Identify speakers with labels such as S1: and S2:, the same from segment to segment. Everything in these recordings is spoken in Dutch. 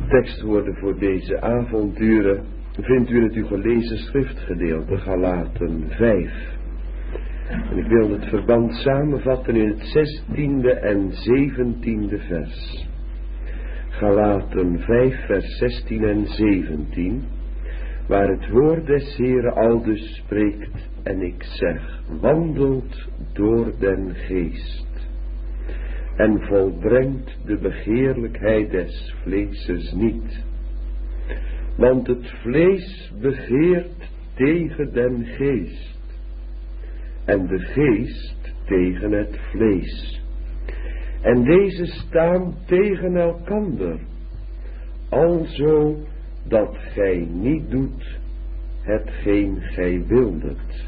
S1: tekstwoorden voor deze avonduren vindt u in het u gelezen schriftgedeelte Galaten 5. En ik wil het verband samenvatten in het 16e en 17e vers. Galaten 5 vers 16 en 17, waar het woord des Heeren aldus spreekt en ik zeg, wandelt door den geest en volbrengt de begeerlijkheid des vleeses niet. Want het vlees begeert tegen den geest en de geest tegen het vlees. En deze staan tegen elkander, alzo dat gij niet doet hetgeen gij wildet.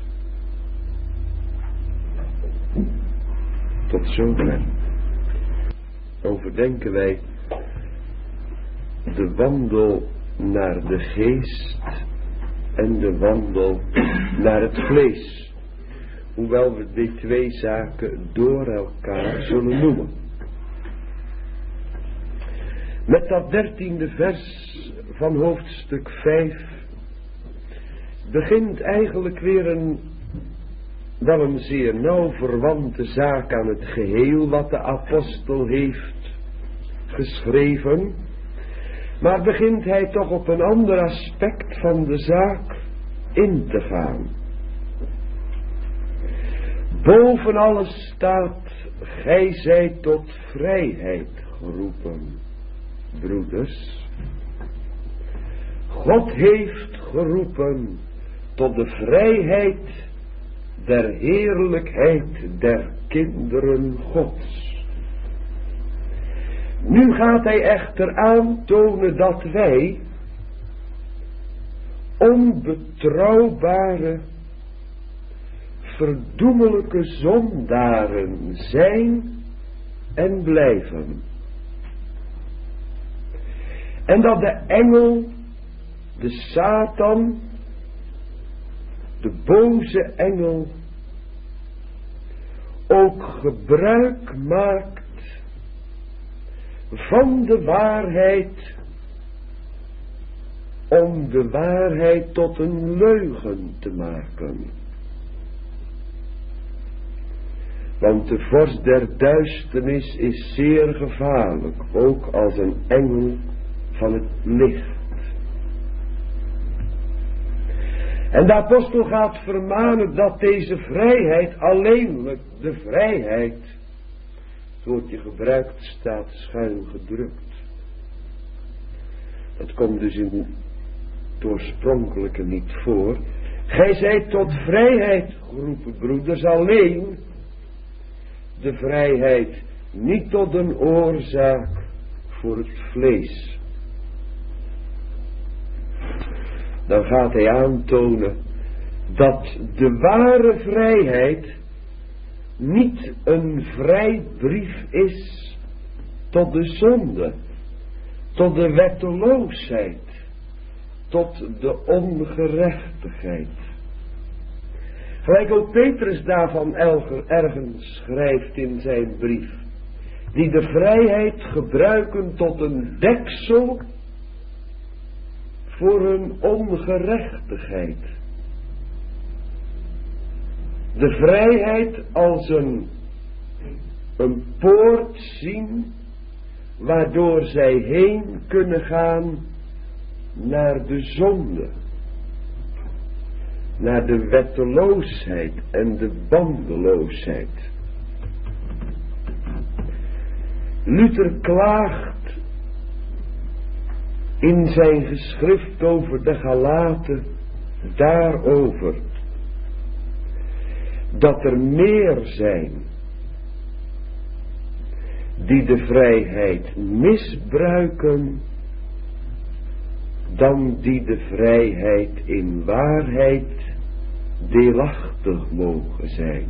S1: Tot zover overdenken wij de wandel naar de geest en de wandel naar het vlees. Hoewel we die twee zaken door elkaar zullen noemen. Met dat 13e vers van hoofdstuk 5 begint eigenlijk weer wel een zeer nauw verwante zaak aan het geheel wat de apostel heeft geschreven. Maar begint hij toch op een ander aspect van de zaak in te gaan. Boven alles staat, gij zijt tot vrijheid geroepen, broeders. God heeft geroepen tot de vrijheid der heerlijkheid der kinderen Gods. Nu gaat hij echter aantonen dat wij onbetrouwbare, verdoemelijke zondaren zijn en blijven. En dat de engel, de Satan, de boze engel, ook gebruik maakt van de waarheid om de waarheid tot een leugen te maken. Want de vorst der duisternis is zeer gevaarlijk, ook als een engel van het licht. En de apostel gaat vermanen dat deze vrijheid alleenlijk de vrijheid, het woordje gebruikt staat schuin gedrukt. Dat komt dus in het oorspronkelijke niet voor. Gij zijt tot vrijheid geroepen, broeders, alleen de vrijheid niet tot een oorzaak voor het vlees. Dan gaat hij aantonen dat de ware vrijheid niet een vrijbrief is tot de zonde, tot de wetteloosheid, tot de ongerechtigheid. Gelijk ook Petrus daarvan ergens schrijft in zijn brief, die de vrijheid gebruiken tot een deksel voor hun ongerechtigheid. De vrijheid als een poort zien, waardoor zij heen kunnen gaan naar de zonde, naar de wetteloosheid en de bandeloosheid. Luther klaagt in zijn geschrift over de Galaten daarover dat er meer zijn die de vrijheid misbruiken dan die de vrijheid in waarheid deelachtig mogen zijn.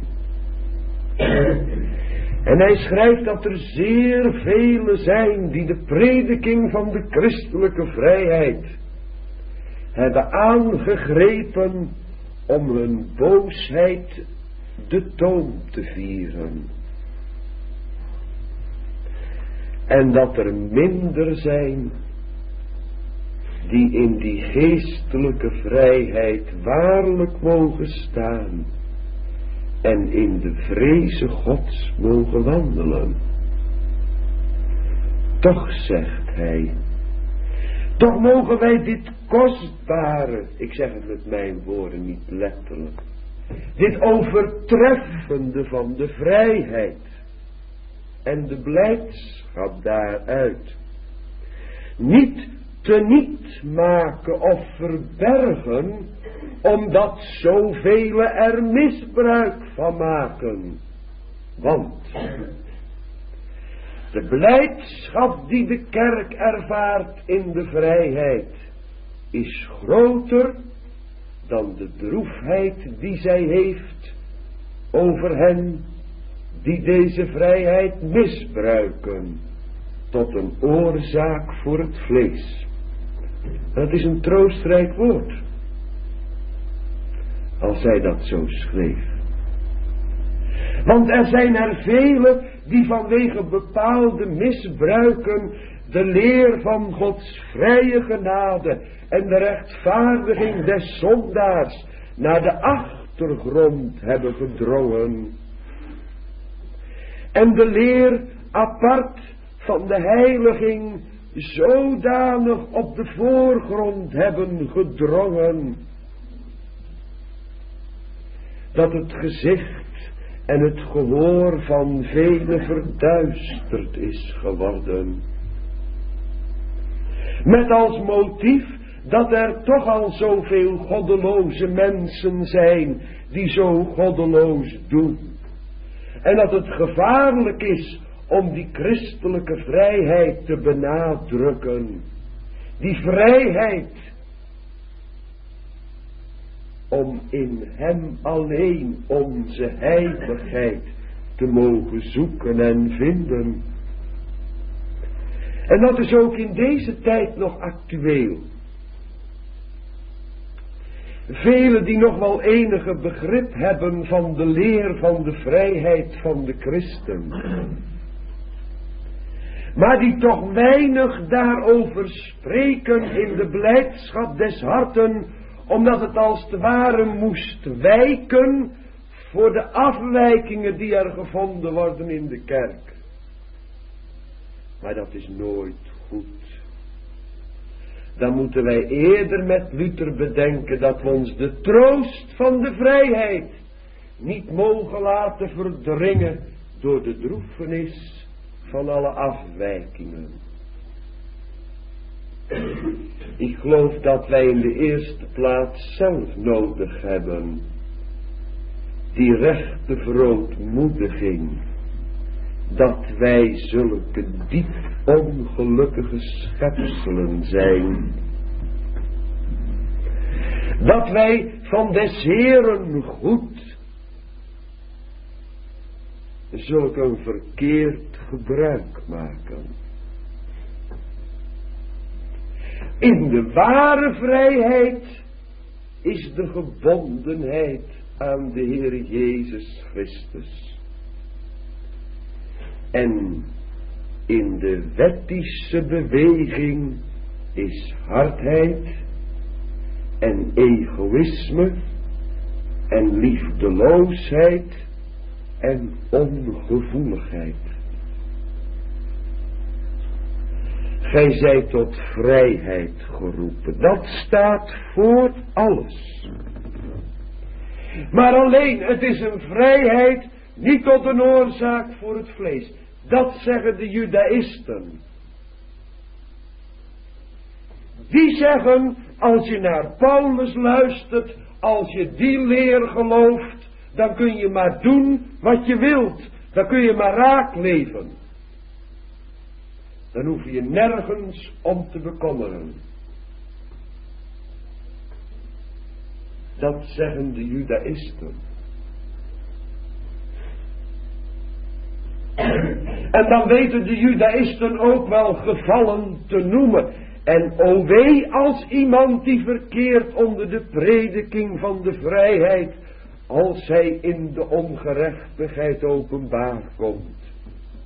S1: En hij schrijft dat er zeer velen zijn die de prediking van de christelijke vrijheid hebben aangegrepen om hun boosheid de toom te vieren. En dat er minder zijn die in die geestelijke vrijheid waarlijk mogen staan en in de vreze Gods mogen wandelen. Toch, zegt hij, toch mogen wij dit kostbare, ik zeg het met mijn woorden niet letterlijk, dit overtreffende van de vrijheid en de blijdschap daaruit niet teniet maken of verbergen, omdat zoveel er misbruik van maken. Want de blijdschap die de kerk ervaart in de vrijheid is groter dan de droefheid die zij heeft over hen die deze vrijheid misbruiken tot een oorzaak voor het vlees. Dat is een troostrijk woord, als zij dat zo schreef. Want er zijn er velen die vanwege bepaalde misbruiken de leer van Gods vrije genade en de rechtvaardiging des zondaars naar de achtergrond hebben gedrongen. En de leer apart van de heiliging zodanig op de voorgrond hebben gedrongen, dat het gezicht en het gehoor van velen verduisterd is geworden. Met als motief dat er toch al zoveel goddeloze mensen zijn die zo goddeloos doen. En dat het gevaarlijk is om die christelijke vrijheid te benadrukken. Die vrijheid om in hem alleen onze heiligheid te mogen zoeken en vinden. En dat is ook in deze tijd nog actueel. Velen die nog wel enige begrip hebben van de leer van de vrijheid van de christen, maar die toch weinig daarover spreken in de blijdschap des harten, omdat het als het ware moest wijken voor de afwijkingen die er gevonden worden in de kerk. Maar dat is nooit goed. Dan moeten wij eerder met Luther bedenken dat we ons de troost van de vrijheid niet mogen laten verdringen door de droefenis van alle afwijkingen. Ik geloof dat wij in de eerste plaats zelf nodig hebben die rechte verootmoediging, dat wij zulke diep ongelukkige schepselen zijn, dat wij van des Heeren goed zulk een verkeerd gebruik maken. In de ware vrijheid is de gebondenheid aan de Heer Jezus Christus. En in de wettische beweging is hardheid en egoïsme en liefdeloosheid en ongevoeligheid. Gij zijt tot vrijheid geroepen. Dat staat voor alles. Maar alleen, het is een vrijheid niet tot een oorzaak voor het vlees. Dat zeggen de judaïsten. Die zeggen, als je naar Paulus luistert, als je die leer gelooft, dan kun je maar doen wat je wilt. Dan kun je maar raak leven. Dan hoef je nergens om te bekommeren. Dat zeggen de judaïsten. En dan weten de judaïsten ook wel gevallen te noemen. En o wee als iemand die verkeert onder de prediking van de vrijheid, als hij in de ongerechtigheid openbaar komt.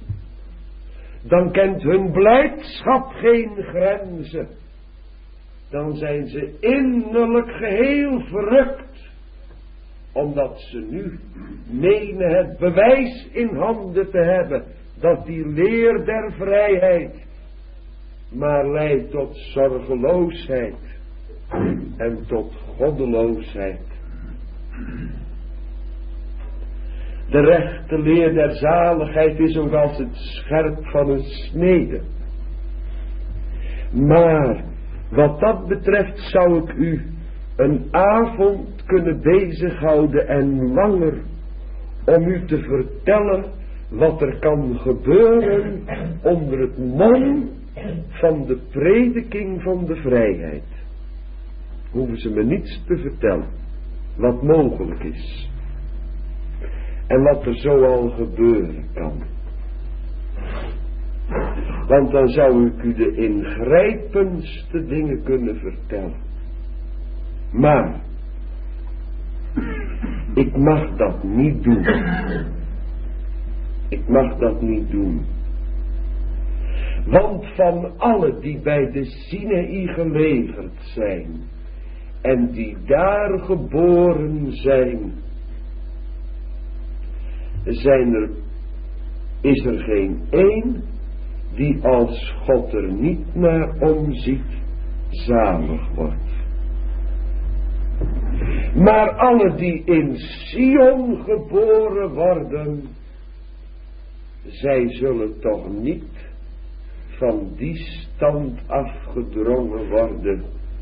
S1: Dan kent hun blijdschap geen grenzen. dan zijn ze innerlijk geheel verrukt, omdat ze nu menen het bewijs in handen te hebben dat die leer der vrijheid maar leidt tot zorgeloosheid en tot goddeloosheid. De rechte leer der zaligheid is ook als het scherp van een snede. Maar wat dat betreft zou ik u een avond kunnen bezighouden en langer om u te vertellen wat er kan gebeuren onder het mom van de prediking van de vrijheid. Hoeven ze me niets te vertellen wat mogelijk is en wat er zo al gebeuren kan. Want dan zou ik u de ingrijpendste dingen kunnen vertellen. Maar ik mag dat niet doen. Ik mag dat niet doen. Want van alle die bij de Sinaï gelegerd zijn en die daar geboren zijn, is er geen één die als God er niet naar omziet zalig wordt. Maar alle die in Sion geboren worden, zij zullen toch niet van die stand afgedrongen worden,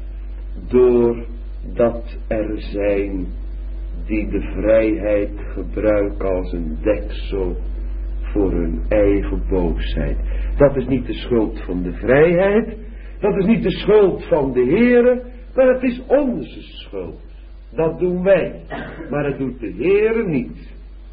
S1: doordat er zijn die de vrijheid gebruiken als een deksel voor hun eigen boosheid. Dat is niet de schuld van de vrijheid, dat is niet de schuld van de Heere, maar het is onze schuld. Dat doen wij, maar het doet de Heere niet.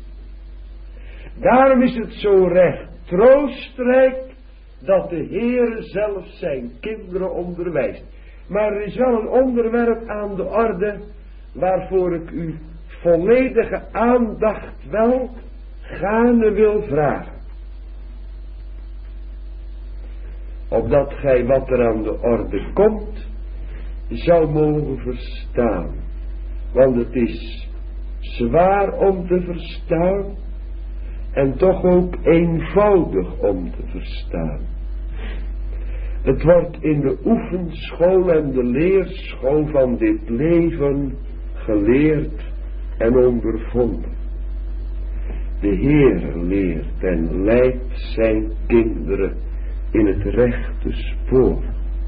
S1: Daarom is het zo recht troostrijk dat de Heere zelf zijn kinderen onderwijst. Maar er is wel een onderwerp aan de orde waarvoor ik u volledige aandacht wel gaarne wil vragen. Opdat gij wat er aan de orde komt zou mogen verstaan. Want het is zwaar om te verstaan en toch ook eenvoudig om te verstaan. Het wordt in de oefenschool en de leerschool van dit leven geleerd en ondervonden. De Heer leert en leidt zijn kinderen in het rechte spoor.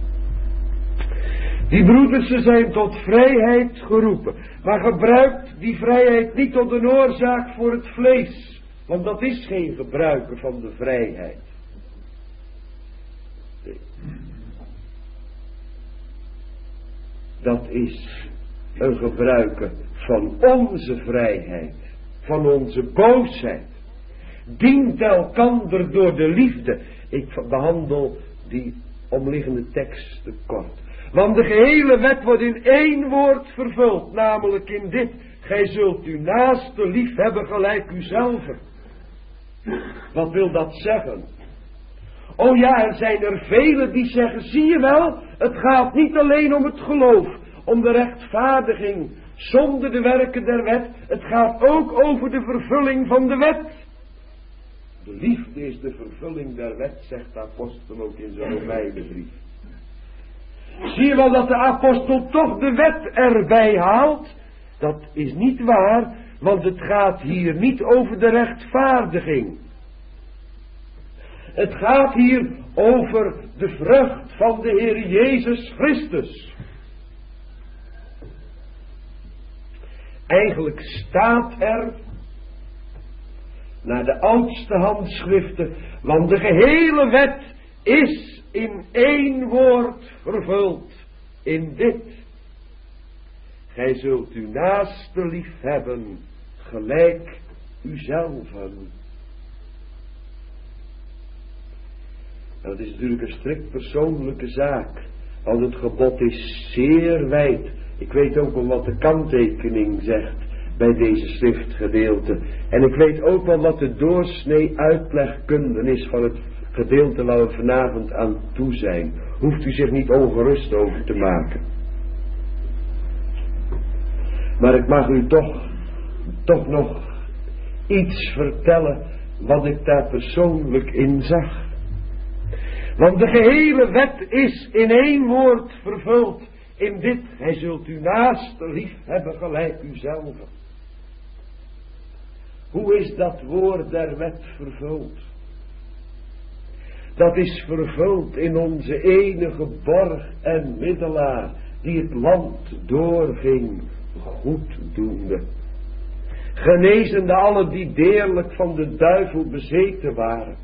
S1: Die broeders, ze zijn tot vrijheid geroepen, maar gebruikt die vrijheid niet tot een oorzaak voor het vlees, want dat is geen gebruiken van de vrijheid. Nee. Dat is een gebruiken van onze vrijheid, van onze boosheid. Dient elkander door de liefde. Ik behandel die omliggende tekst te kort. Want de gehele wet wordt in één woord vervuld, namelijk in dit: gij zult uw naaste lief hebben gelijk uzelf. Wat wil dat zeggen? Oh ja, er zijn er velen die zeggen, zie je wel, het gaat niet alleen om het geloof, om de rechtvaardiging zonder de werken der wet, het gaat ook over de vervulling van de wet. De liefde is de vervulling der wet, zegt de apostel ook in zijn Romeinenbrief. Zie je wel dat de apostel toch de wet erbij haalt? Dat is niet waar, want het gaat hier niet over de rechtvaardiging. Het gaat hier over de vrucht van de Heer Jezus Christus. Eigenlijk staat er, naar de oudste handschriften, want de gehele wet is in één woord vervuld, in dit: gij zult uw naaste lief hebben, gelijk uzelven. Nou, dat is natuurlijk een strikt persoonlijke zaak, want het gebod is zeer wijd. Ik weet ook wel wat de kanttekening zegt bij deze schriftgedeelte. En ik weet ook wel wat de doorsnee uitlegkunde is van het gedeelte waar we vanavond aan toe zijn, hoeft u zich niet ongerust over te maken. Maar ik mag u toch nog iets vertellen wat ik daar persoonlijk in zag. Want de gehele wet is in één woord vervuld. In dit, hij zult uw naaste lief hebben gelijk uzelf. Hoe is dat woord der wet vervuld? Dat is vervuld in onze enige borg en middelaar, die het land doorging, goeddoende. Genezende allen die deerlijk van de duivel bezeten waren.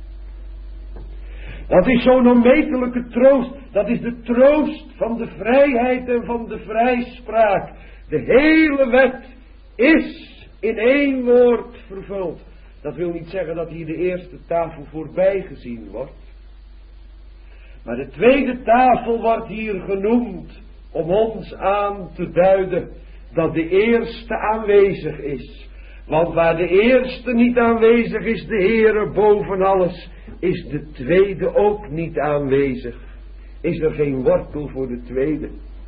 S1: Dat is zo'n onmetelijke troost. Dat is de troost van de vrijheid en van de vrijspraak. De hele wet is in één woord vervuld. Dat wil niet zeggen dat hier de eerste tafel voorbij gezien wordt. Maar de tweede tafel wordt hier genoemd om ons aan te duiden dat de eerste aanwezig is. Want waar de eerste niet aanwezig is, de Heere boven alles, is de tweede ook niet aanwezig. Is er geen wortel voor de tweede.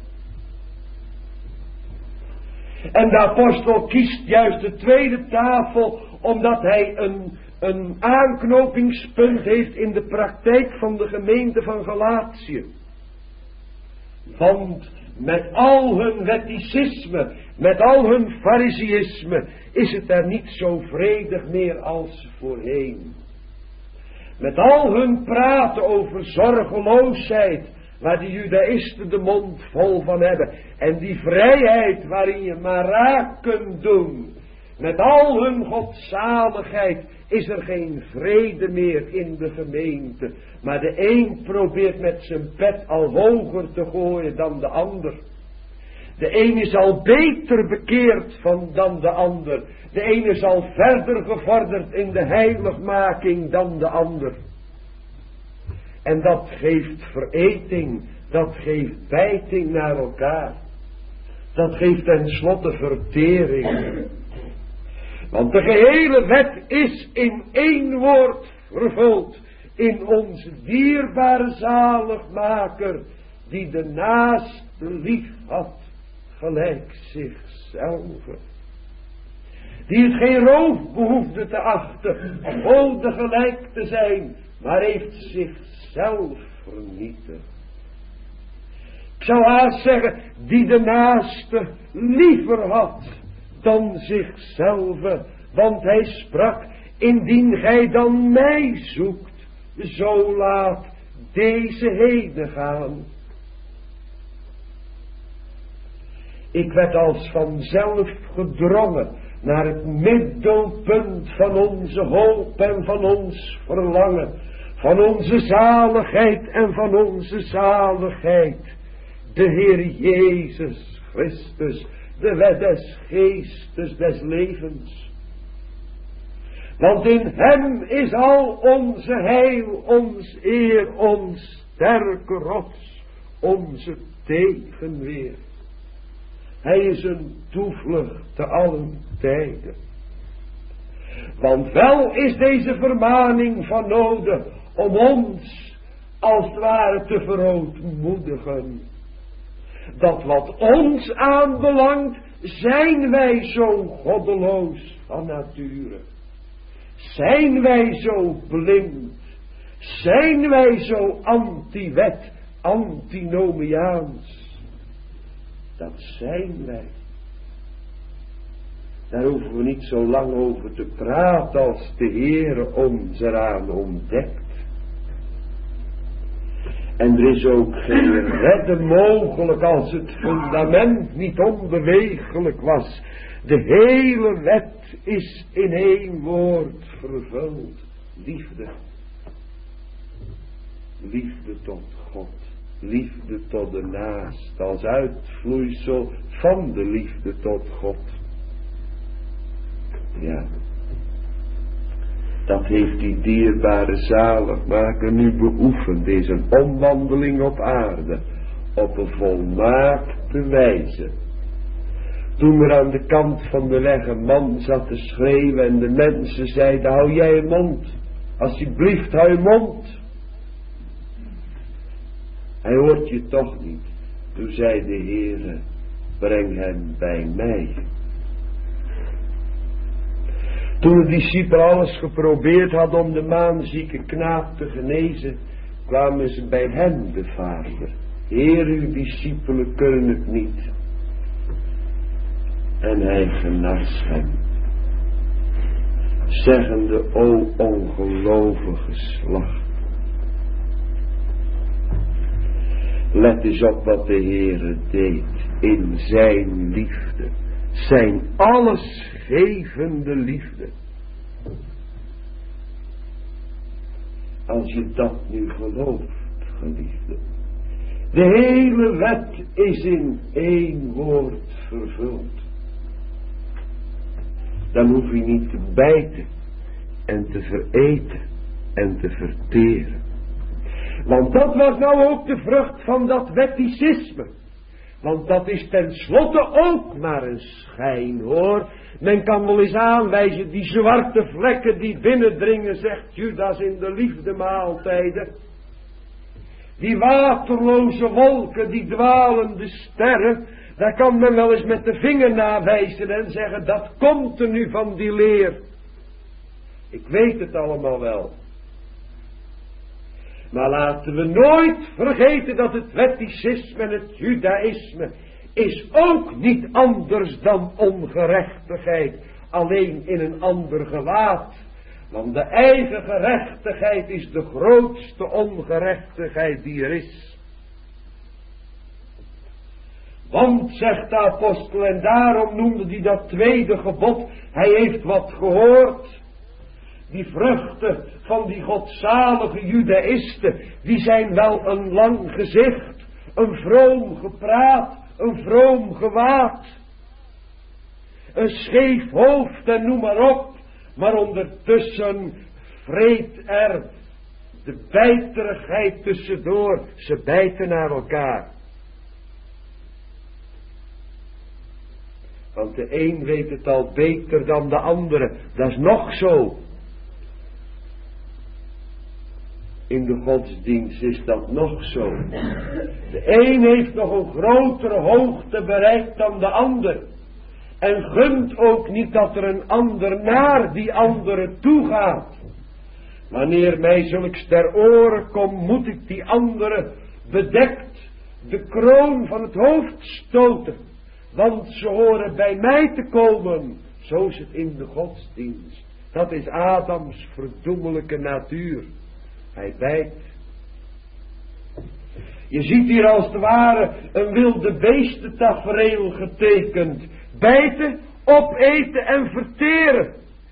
S1: En de apostel kiest juist de tweede tafel, omdat hij een aanknopingspunt heeft in de praktijk van de gemeente van Galatië. Want met al hun wetticisme, met al hun fariseïsme, is het er niet zo vredig meer als voorheen. Met al hun praten over zorgeloosheid, waar de judaïsten de mond vol van hebben, en die vrijheid waarin je maar raak kunt doen, met al hun godzaligheid is er geen vrede meer in de gemeente. Maar de een probeert met zijn pet al hoger te gooien dan de ander. De een is al beter bekeerd dan de ander. De een is al verder gevorderd in de heiligmaking dan de ander. En dat geeft vereting, dat geeft bijting naar elkaar. Dat geeft tenslotte vertering. Want de gehele wet is in één woord vervuld. In onze dierbare zaligmaker, die de naaste lief had, gelijk zichzelf. Die het geen roof behoefde te achten, Gode gelijk te zijn, maar heeft zichzelf vernietigd. Ik zou haast zeggen, die de naaste liever had dan zichzelf, want hij sprak, indien gij dan mij zoekt, zo laat deze heen gaan. Ik werd als vanzelf gedrongen naar het middelpunt van onze hoop en van ons verlangen, van onze zaligheid en van onze zaligheid, de Heer Jezus Christus, de wet des geestes des levens. Want in hem is al onze heil, ons eer, ons sterke rots, onze tegenweer. Hij is een toevlucht te allen tijden. Want wel is deze vermaning van nodig om ons als het ware te verootmoedigen. Dat wat ons aanbelangt, zijn wij zo goddeloos van nature. Zijn wij zo blind. Zijn wij zo anti-wet, antinomiaans. Dat zijn wij. Daar hoeven we niet zo lang over te praten als de Heere ons eraan ontdekt. En er is ook geen redden mogelijk als het fundament niet onbewegelijk was. De hele wet is in één woord vervuld. Liefde. Liefde tot God. Liefde tot de naaste. Als uitvloeisel van de liefde tot God. Ja. Dat heeft die dierbare zaligmaker nu beoefend. Deze omwandeling op aarde. Op een volmaakte wijze. Toen er aan de kant van de weg een man zat te schreeuwen en de mensen zeiden, hou jij je mond. Alsjeblieft, hou je mond. Hij hoort je toch niet. Toen zei de Heere, breng hem bij mij. Toen de discipel alles geprobeerd had om de maanzieke knaap te genezen, kwamen ze bij hem, de Vader. Heer, uw discipelen kunnen het niet. En hij genas hem, zeggende, o ongelovige slacht. Let eens op wat de Heere deed in zijn liefde, zijn allesgevende liefde. Als je dat nu gelooft, geliefde. De hele wet is in één woord vervuld. Dan hoef je niet te bijten en te vereten en te verteren. Want dat was nou ook de vrucht van dat wetticisme. Want dat is tenslotte ook maar een schijn, hoor. Men kan wel eens aanwijzen, die zwarte vlekken die binnendringen, zegt Judas in de liefdemaaltijden. Die waterloze wolken, die dwalende sterren, daar kan men wel eens met de vinger nawijzen en zeggen, dat komt er nu van die leer. Ik weet het allemaal wel. Maar laten we nooit vergeten dat het wetticisme en het judaïsme is ook niet anders dan ongerechtigheid, alleen in een ander gewaad. Want de eigen gerechtigheid is de grootste ongerechtigheid die er is. Want, zegt de apostel, en daarom noemde hij dat tweede gebod, hij heeft wat gehoord. Die vruchten van die godzalige judaïsten, die zijn wel een lang gezicht, een vroom gepraat, een vroom gewaad, een scheef hoofd en noem maar op, maar ondertussen vreet er de bijterigheid tussendoor, ze bijten naar elkaar. Want de een weet het al beter dan de andere, dat is nog zo. In de godsdienst is dat nog zo. De een heeft nog een grotere hoogte bereikt dan de ander. En gunt ook niet dat er een ander naar die andere toe gaat. Wanneer mij zulks ter oren komt, moet ik die andere bedekt de kroon van het hoofd stoten. Want ze horen bij mij te komen. Zo is het in de godsdienst. Dat is Adams verdoemelijke natuur. Hij bijt. Je ziet hier als het ware een wilde beestentafereel getekend. Bijten, opeten en verteren.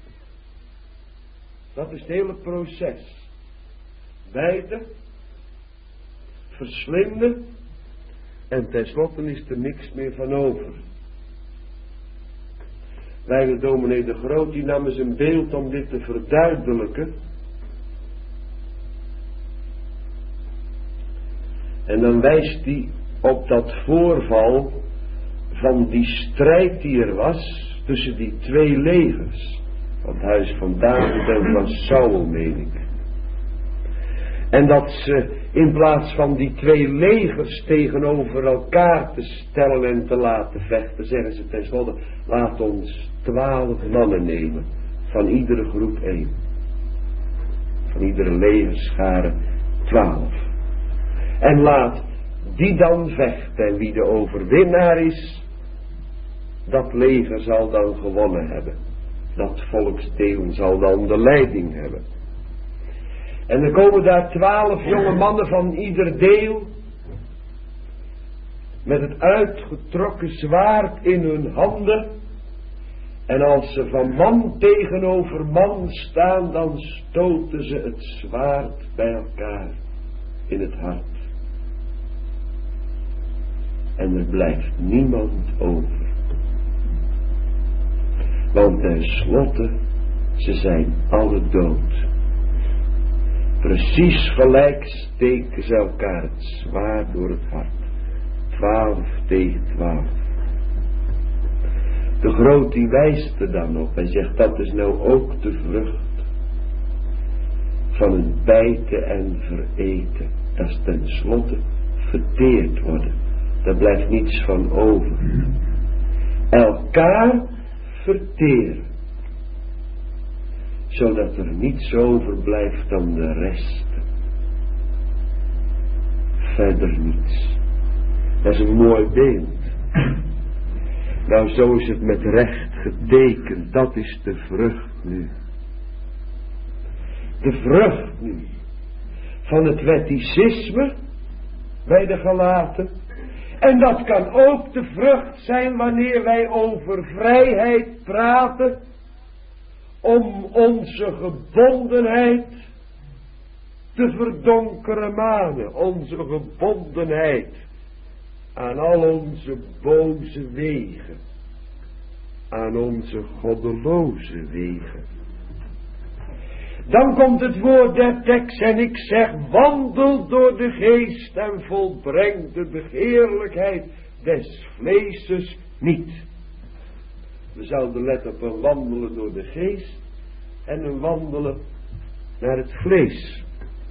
S1: Dat is het hele proces. Bijten, verslinden en tenslotte is er niks meer van over. Wij de dominee de Groot, die nam eens een beeld om dit te verduidelijken. En dan wijst hij op dat voorval van die strijd die er was tussen die twee legers. Van het huis van David en van Saul, meen ik. En dat ze in plaats van die twee legers tegenover elkaar te stellen en te laten vechten, zeggen ze tenslotte, laat ons 12 mannen nemen, van iedere groep 1. Van iedere legerschare 12. En laat die dan vechten. En wie de overwinnaar is, dat leger zal dan gewonnen hebben. Dat volksdeel zal dan de leiding hebben. En er komen daar 12 jonge mannen van ieder deel. Met het uitgetrokken zwaard in hun handen. En als ze van man tegenover man staan, dan stoten ze het zwaard bij elkaar in het hart. En er blijft niemand over. Want tenslotte, ze zijn alle dood. Precies gelijk steken ze elkaar het zwaard door het hart. 12 tegen 12. De Groot die wijst er dan op en zegt, dat is nou ook de vrucht van het bijten en vereten. Dat is tenslotte verteerd worden. Daar blijft niets van over. Elkaar verteren. Zodat er niets overblijft dan de rest. Verder niets. Dat is een mooi beeld. Nou, zo is het met recht getekend. Dat is de vrucht nu. De vrucht nu. Van het wetticisme. Bij de Galaten. En dat kan ook de vrucht zijn wanneer wij over vrijheid praten. Om onze gebondenheid te verdonkeren manen. Onze gebondenheid aan al onze boze wegen. Aan onze goddeloze wegen. Dan komt het woord der tekst en ik zeg, wandel door de geest en volbreng de begeerlijkheid des vleeses niet. We zouden letten op een wandelen door de geest en een wandelen naar het vlees.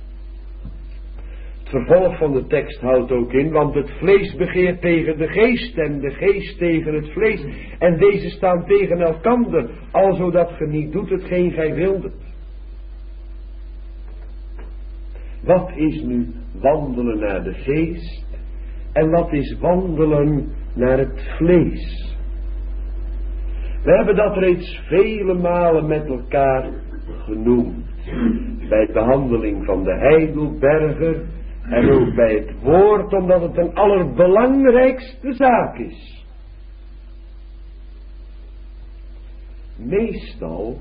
S1: Het vervolg van de tekst houdt ook in, want het vlees begeert tegen de geest en de geest tegen het vlees. En deze staan tegen elkander, alzo dat ge niet doet hetgeen gij wildet. Wat is nu wandelen naar de geest en wat is wandelen naar het vlees? We hebben dat reeds vele malen met elkaar genoemd. Bij de behandeling van de Heidelberger en ook bij het woord, omdat het een allerbelangrijkste zaak is. Meestal,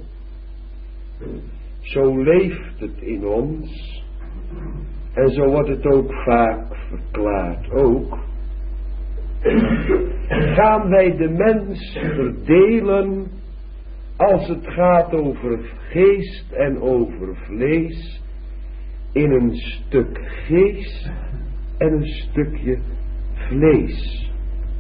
S1: zo leeft het in ons. En zo wordt het ook vaak verklaard ook. Gaan wij de mens verdelen als het gaat over geest en over vlees in een stuk geest en een stukje vlees.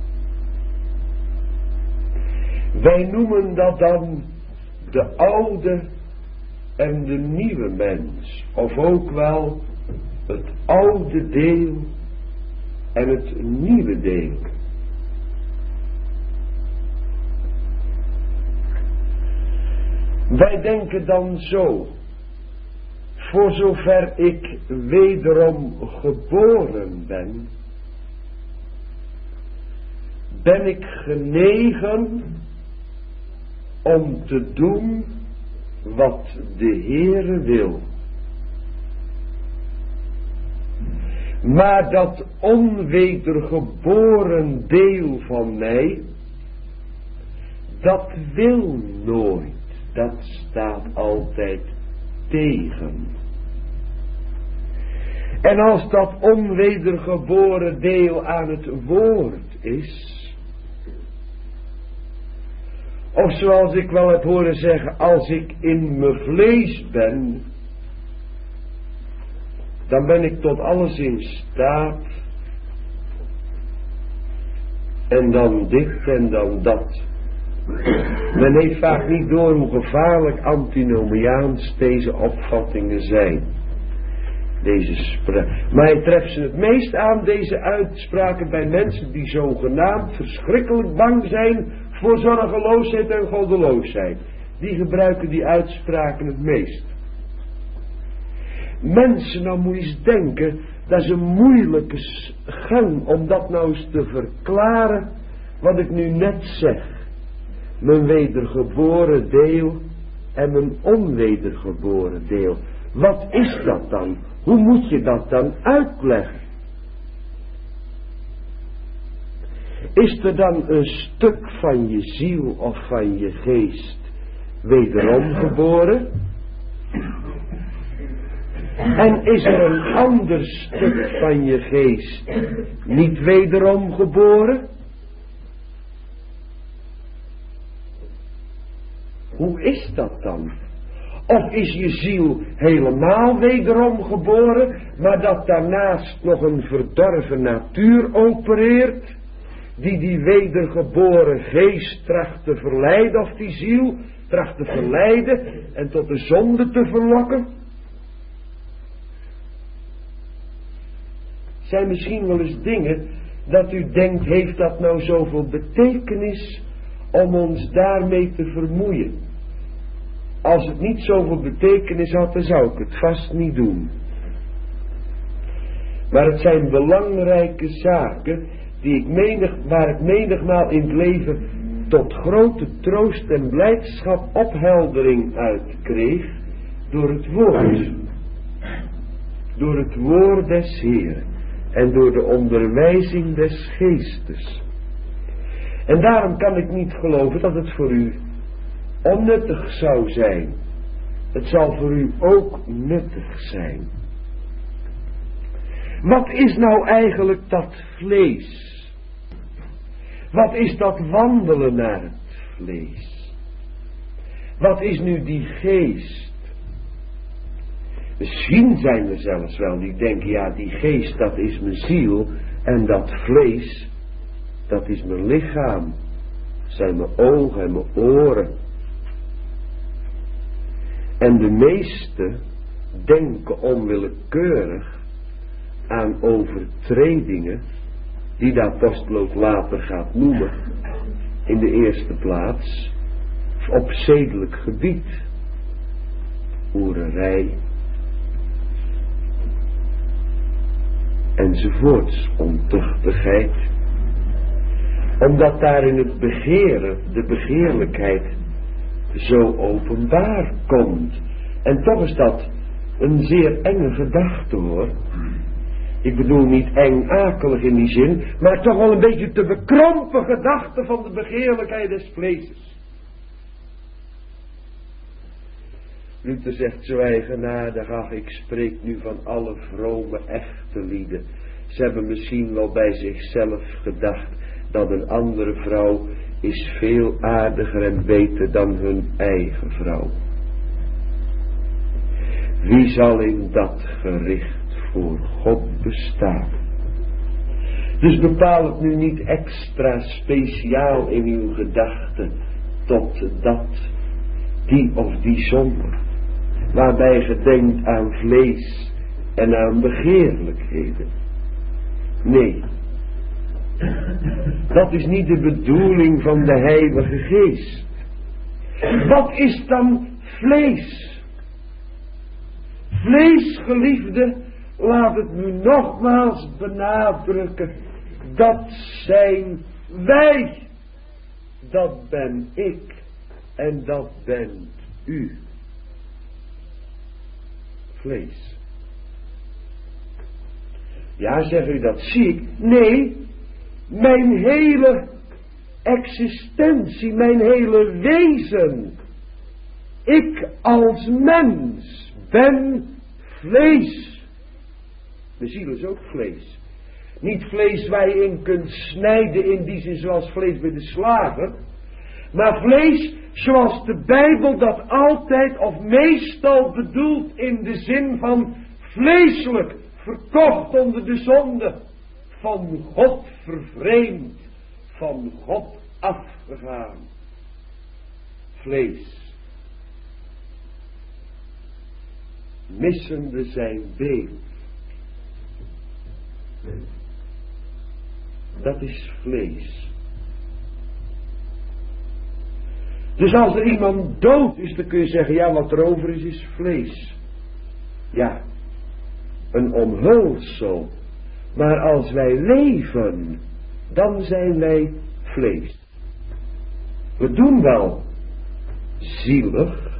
S1: Wij noemen dat dan de oude en de nieuwe mens, of ook wel het oude deel en het nieuwe deel. Wij denken dan zo, voor zover ik wederom geboren ben, ben ik genegen om te doen wat de Heere wil. Maar dat onwedergeboren deel van mij, dat wil nooit. Dat staat altijd tegen. En als dat onwedergeboren deel aan het woord is, of zoals ik wel heb horen zeggen, als ik in mijn vlees ben, dan ben ik tot alles in staat. En dan dit en dan dat. Men heeft vaak niet door hoe gevaarlijk antinomiaans deze opvattingen zijn. Maar hij treft ze het meest aan, deze uitspraken, bij mensen die zogenaamd verschrikkelijk bang zijn voor zorgeloosheid en goddeloosheid. Die gebruiken die uitspraken het meest. Mensen, nou moet je eens denken, dat is een moeilijke gang om dat nou eens te verklaren wat ik nu net zeg. Mijn wedergeboren deel en mijn onwedergeboren deel. Wat is dat dan? Hoe moet je dat dan uitleggen? Is er dan een stuk van je ziel of van je geest wederom geboren? En is er een ander stuk van je geest niet wederom geboren? Hoe is dat dan? Of is je ziel helemaal wederom geboren, maar dat daarnaast nog een verdorven natuur opereert, die wedergeboren geest tracht te verleiden, of die ziel tracht te verleiden en tot de zonde te verlokken? zijn misschien wel eens dingen dat u denkt, heeft dat nou zoveel betekenis om ons daarmee te vermoeien? Als het niet zoveel betekenis had, dan zou ik het vast niet doen. Maar het zijn belangrijke zaken waar ik menigmaal in het leven tot grote troost en blijdschap opheldering uit kreeg door het woord. Door het woord des Heeren en door de onderwijzing des Geestes. En daarom kan ik niet geloven dat het voor u onnuttig zou zijn. Het zal voor u ook nuttig zijn. Wat is nou eigenlijk dat vlees? Wat is dat wandelen naar het vlees? Wat is nu die geest? Misschien zijn er zelfs wel die denken, ja, die geest dat is mijn ziel en dat vlees dat is mijn lichaam. Dat zijn mijn ogen en mijn oren. En de meesten denken onwillekeurig aan overtredingen die de apostel ook later gaat noemen, in de eerste plaats op zedelijk gebied, hoererij enzovoorts, ontuchtigheid, omdat daar in het begeren de begeerlijkheid zo openbaar komt. En toch is dat een zeer enge gedachte, hoor. Ik bedoel niet eng akelig in die zin, maar toch wel een beetje te bekrompen gedachte van de begeerlijkheid des vleeses. Luther zegt zo eigenaardig, ach, ik spreek nu van alle vrome echte lieden. Ze hebben misschien wel bij zichzelf gedacht dat een andere vrouw is veel aardiger en beter dan hun eigen vrouw. Wie zal in dat gericht voor God bestaan? Dus bepaal het nu niet extra speciaal in uw gedachten tot dat, die of die zonde, waarbij je denkt aan vlees en aan begeerlijkheden. Nee, dat is niet de bedoeling van de Heilige Geest. Wat is dan vlees? Vlees, geliefde, laat het nu nogmaals benadrukken, dat zijn wij. Dat ben ik en dat bent u. Vlees. Ja, zegt u, dat zie ik. Nee, mijn hele existentie, mijn hele wezen. Ik als mens ben vlees. De ziel is ook vlees. Niet vlees waar je in kunt snijden in die zin zoals vlees bij de slager. Maar vlees zoals de Bijbel dat altijd of meestal bedoelt in de zin van vleeselijk, verkocht onder de zonde, van God vervreemd, van God afgegaan. Vlees. Missende zijn beeld. Dat is vlees. Dus als er iemand dood is, dan kun je zeggen, ja, wat er over is vlees. Ja, een omhulsel. Maar als wij leven, dan zijn wij vlees. We doen wel zielig,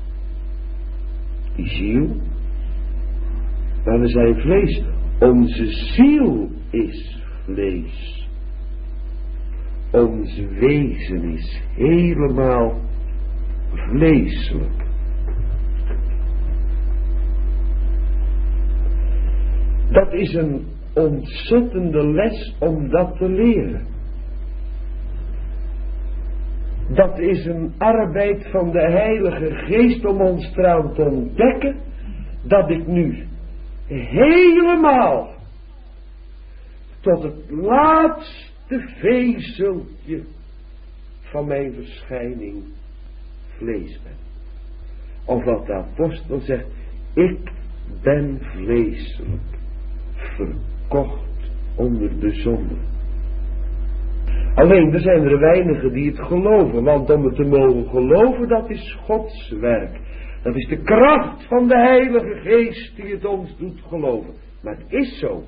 S1: die ziel, maar we zijn vlees. Onze ziel is vlees. Ons wezen is helemaal vleeselijk. Dat is een ontzettende les om dat te leren. Dat is een arbeid van de Heilige Geest om ons eraan te ontdekken dat ik nu helemaal tot het laatste vezeltje van mijn verschijning vlees ben. Of wat de apostel zegt, ik ben vleeselijk verkocht onder de zonde. Alleen, er zijn er weinigen die het geloven, want om het te mogen geloven, dat is Gods werk. Dat is de kracht van de Heilige Geest die het ons doet geloven. Maar het is zo.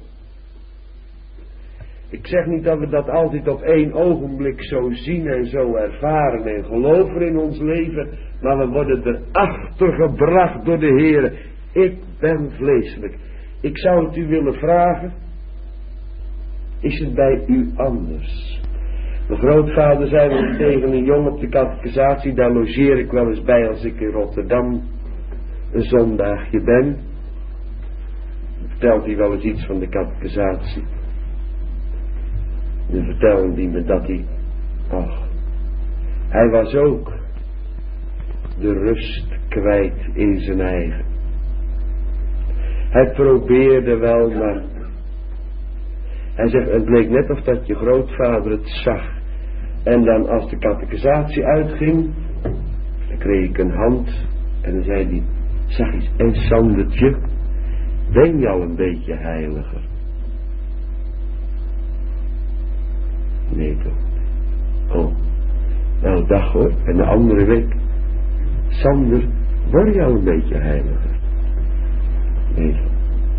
S1: Ik zeg niet dat we dat altijd op één ogenblik zo zien en zo ervaren en geloven in ons leven, maar we worden erachter gebracht door de Heer. Ik ben vleeselijk. Ik zou het u willen vragen, is het bij u anders? Mijn grootvader zei wel tegen een jongen op de catechisatie, daar logeer ik wel eens bij als ik in Rotterdam een zondaagje ben. Vertelt hij wel eens iets van de catechisatie. En vertelde hij me dat hij was ook de rust kwijt in zijn eigen. Hij probeerde wel, maar hij zegt, het bleek net of dat je grootvader het zag. En dan als de catechisatie uitging, dan kreeg ik een hand en dan zei hij, zag eens, en Sandertje, ben je al een beetje heiliger? Nee toch. Oh, nou dag hoor, en de andere week, Sander, word je al een beetje heiliger? Nee toch.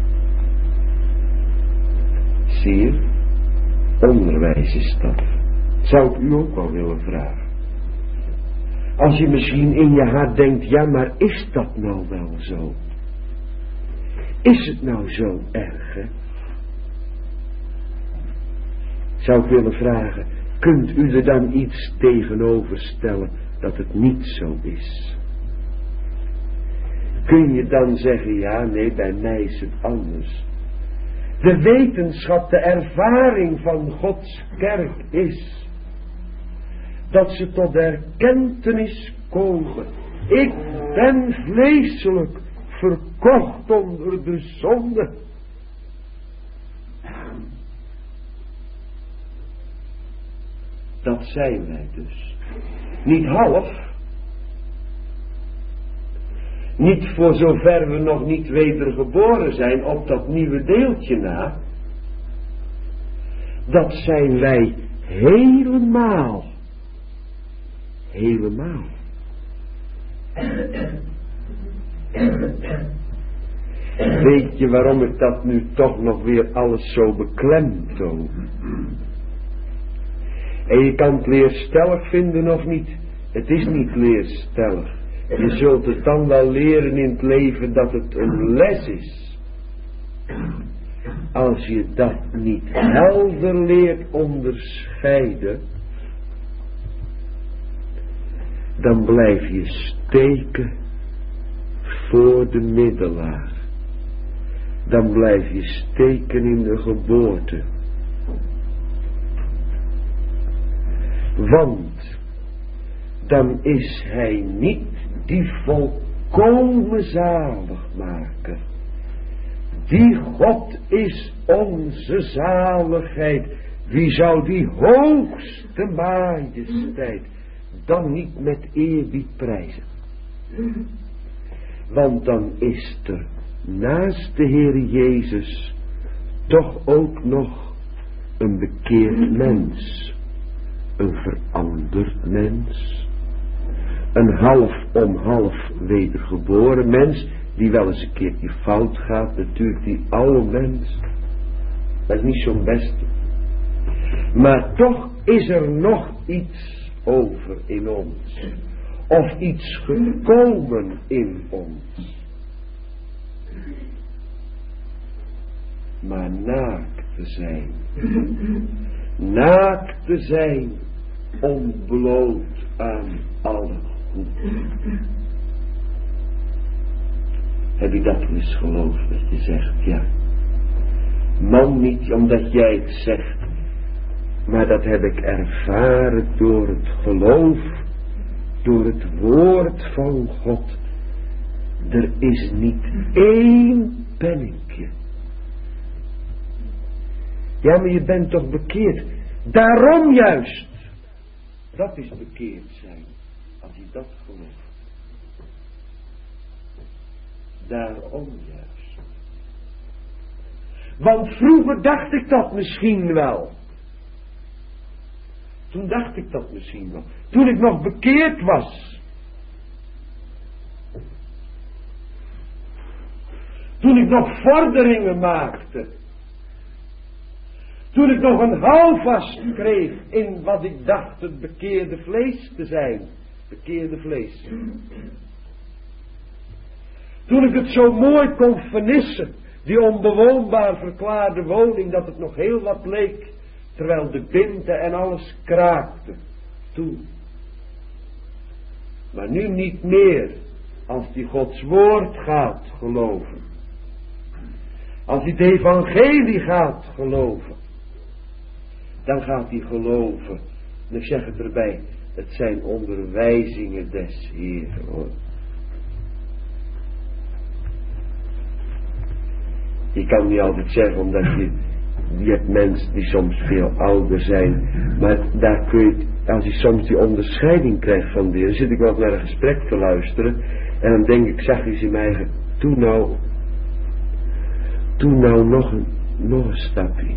S1: Zie je, onderwijs is dat. Zou ik u ook wel willen vragen. Als je misschien in je hart denkt, ja maar is dat nou wel zo? Is het nou zo erg, hè? Zou ik willen vragen, kunt u er dan iets tegenover stellen dat het niet zo is? Kun je dan zeggen, ja nee, bij mij is het anders. De wetenschap, de ervaring van Gods kerk is dat ze tot erkentenis komen. Ik ben vleeselijk, verkocht onder de zonde. Dat zijn wij dus. Niet half. Niet voor zover we nog niet wedergeboren zijn op dat nieuwe deeltje na. Dat zijn wij helemaal. Helemaal. Weet je waarom ik dat nu toch nog weer alles zo beklemtoon? En je kan het leerstellig vinden of niet. Het is niet leerstellig. Je zult het dan wel leren in het leven dat het een les is. Als je dat niet helder leert onderscheiden, dan blijf je steken voor de middelaar. Dan blijf je steken in de geboorte. Want dan is hij niet die volkomen zaligmaker. Die God is onze zaligheid. Wie zou die hoogste majesteit dan niet met eerbied prijzen? Want dan is er naast de Heer Jezus toch ook nog een bekeerd mens. Een veranderd mens. Een half om half wedergeboren mens. Die wel eens een keertje fout gaat. Natuurlijk die oude mens. Dat is niet zo'n beste. Maar toch is er nog iets over in ons. Of iets gekomen in ons. Maar naakt te zijn. Naakt te zijn. Ontbloot aan alle goed. Heb je dat eens geloofd dat je zegt, ja. Man, niet omdat jij het zegt. Maar dat heb ik ervaren door het geloof. Door het woord van God. Er is niet één penningje. Ja, maar je bent toch bekeerd. Daarom juist. Dat is bekeerd zijn. Als je dat gelooft. Daarom juist. Want vroeger dacht ik dat misschien wel. Toen dacht ik dat misschien wel. Toen ik nog bekeerd was. Toen ik nog vorderingen maakte. Toen ik nog een houvast kreeg in wat ik dacht het bekeerde vlees te zijn. Bekeerde vlees. Toen ik het zo mooi kon vernissen. Die onbewoonbaar verklaarde woning, dat het nog heel wat leek. Terwijl de binten en alles kraakte. Toen. Maar nu niet meer. Als die Gods woord gaat geloven. Als hij het evangelie gaat geloven. Dan gaat hij geloven. En ik zeg het erbij. Het zijn onderwijzingen des Heeren, hoor. Je kan niet altijd zeggen, omdat je hebt mensen die soms veel ouder zijn. Maar daar kun je, als je soms die onderscheiding krijgt van die, dan zit ik wel naar een gesprek te luisteren. En dan denk ik, zag je in mijn eigen, doe nou nog een stapje.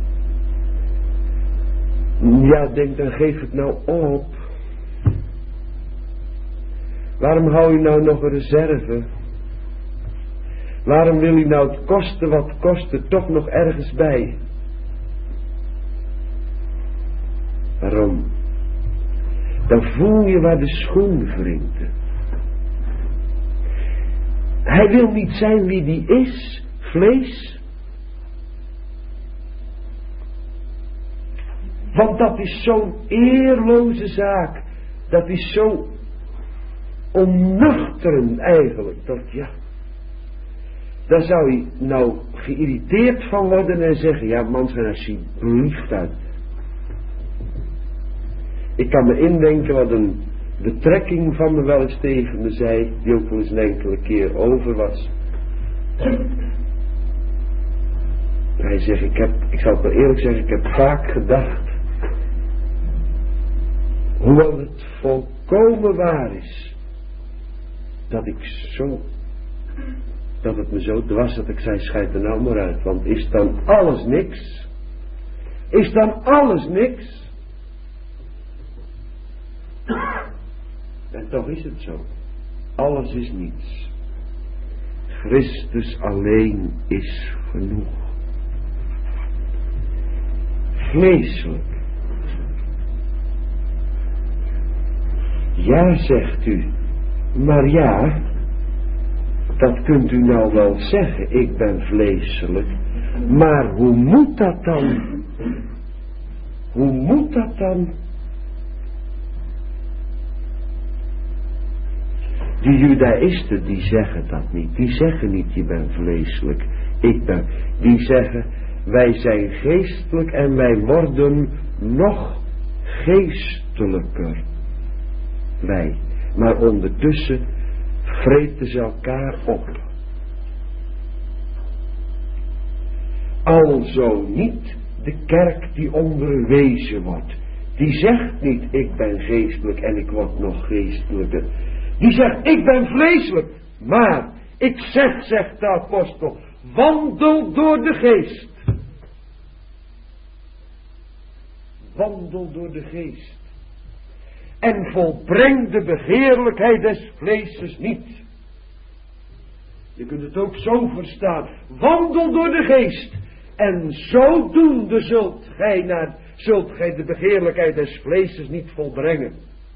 S1: Ja, denk, dan geef het nou op. Waarom hou je nou nog een reserve? Waarom wil je nou het kosten wat kosten toch nog ergens bij? Waarom? Dan voel je waar de schoen wringt. Hij wil niet zijn wie die is, vlees. Want dat is zo'n eerloze zaak. Dat is zo onnuchteren eigenlijk. Dat ja. Daar zou hij nou geïrriteerd van worden en zeggen, ja man, zijn alsjeblieft uit. Ik kan me indenken wat een betrekking van me wel eens tegen me zei, die ook wel eens een enkele keer over was. Hij zegt, ik zal het maar eerlijk zeggen, ik heb vaak gedacht, hoewel het volkomen waar is, dat het me zo dwars dat ik zei, schijt er nou maar uit, want is dan alles niks? Is dan alles niks? En toch is het zo. Alles is niets. Christus alleen is genoeg. Vleeselijk. Ja, zegt u. Maar ja, dat kunt u nou wel zeggen, ik ben vleeselijk. Maar hoe moet dat dan? Hoe moet dat dan? Die judaïsten, die zeggen dat niet. Die zeggen niet, je bent vleeselijk. Die zeggen, wij zijn geestelijk en wij worden nog geestelijker. Wij. Maar ondertussen vreten ze elkaar op. Alzo niet de kerk die onderwezen wordt. Die zegt niet, ik ben geestelijk en ik word nog geestelijker. Die zegt, ik ben vleeselijk. Maar, ik zeg, zegt de apostel, wandel door de geest. Wandel door de geest. En volbreng de begeerlijkheid des vleeses niet. Je kunt het ook zo verstaan. Wandel door de geest. En zodoende zult gij de begeerlijkheid des vleeses niet volbrengen.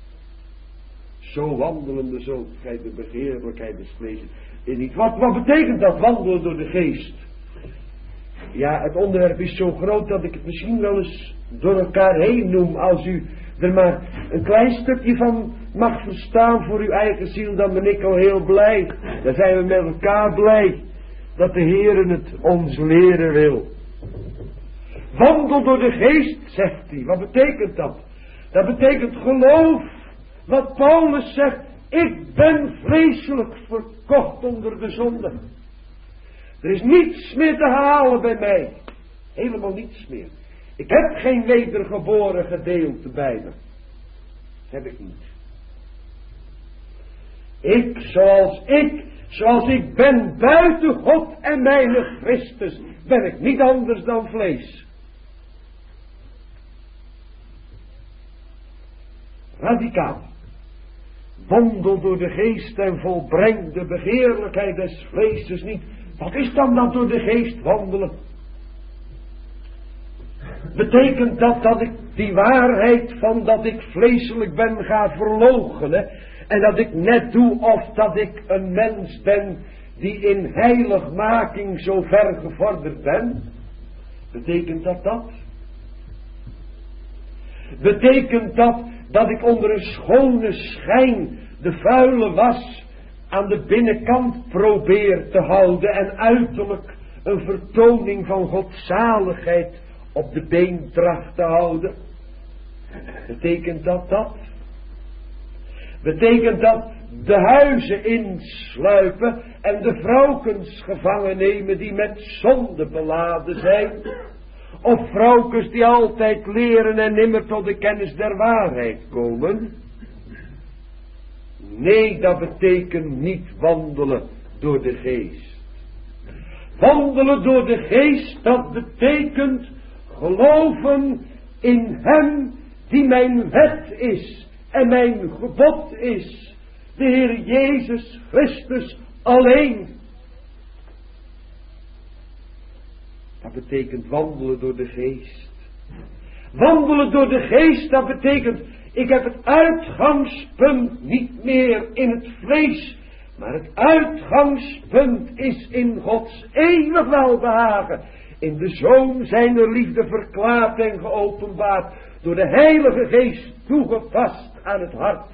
S1: Zo wandelende zult gij de begeerlijkheid des vleeses niet. Wat betekent dat wandelen door de geest? Ja, het onderwerp is zo groot dat ik het misschien wel eens door elkaar heen noem. Als u er maar een klein stukje van mag verstaan voor uw eigen ziel, dan ben ik al heel blij. Dan zijn we met elkaar blij dat de Heere het ons leren wil. Wandel door de geest, zegt hij. Wat betekent dat? Dat betekent geloof. Wat Paulus zegt, ik ben vleeselijk verkocht onder de zonde. Er is niets meer te halen bij mij. Helemaal niets meer. Ik heb geen wedergeboren gedeelte bij me. Dat heb ik niet. Ik, zoals ik
S2: Zoals ik ben buiten God en mijn Christus, ben ik niet anders dan vlees. Radicaal. Wandel door de geest en volbreng de begeerlijkheid des vleeses niet. Wat is dan dat door de geest wandelen? Betekent dat ik die waarheid van dat ik vleeselijk ben ga verloochenen en dat ik net doe of dat ik een mens ben die in heiligmaking zo ver gevorderd ben? Betekent dat? Betekent dat ik onder een schone schijn de vuile was aan de binnenkant probeer te houden en uiterlijk een vertoning van godzaligheid op de been tracht te houden? Betekent dat? Betekent dat de huizen insluipen en de vrouwkens gevangen nemen die met zonde beladen zijn? Of vrouwkens die altijd leren en nimmer tot de kennis der waarheid komen? Nee, dat betekent niet wandelen door de geest. Wandelen door de geest, dat betekent geloven in hem die mijn wet is en mijn gebod is. De Heer Jezus Christus alleen. Dat betekent wandelen door de geest. Wandelen door de geest, dat betekent, ik heb het uitgangspunt niet meer in het vlees, maar het uitgangspunt is in Gods eeuwig welbehagen. In de Zoon zijner liefde verklaard en geopenbaard, door de Heilige Geest toegepast aan het hart.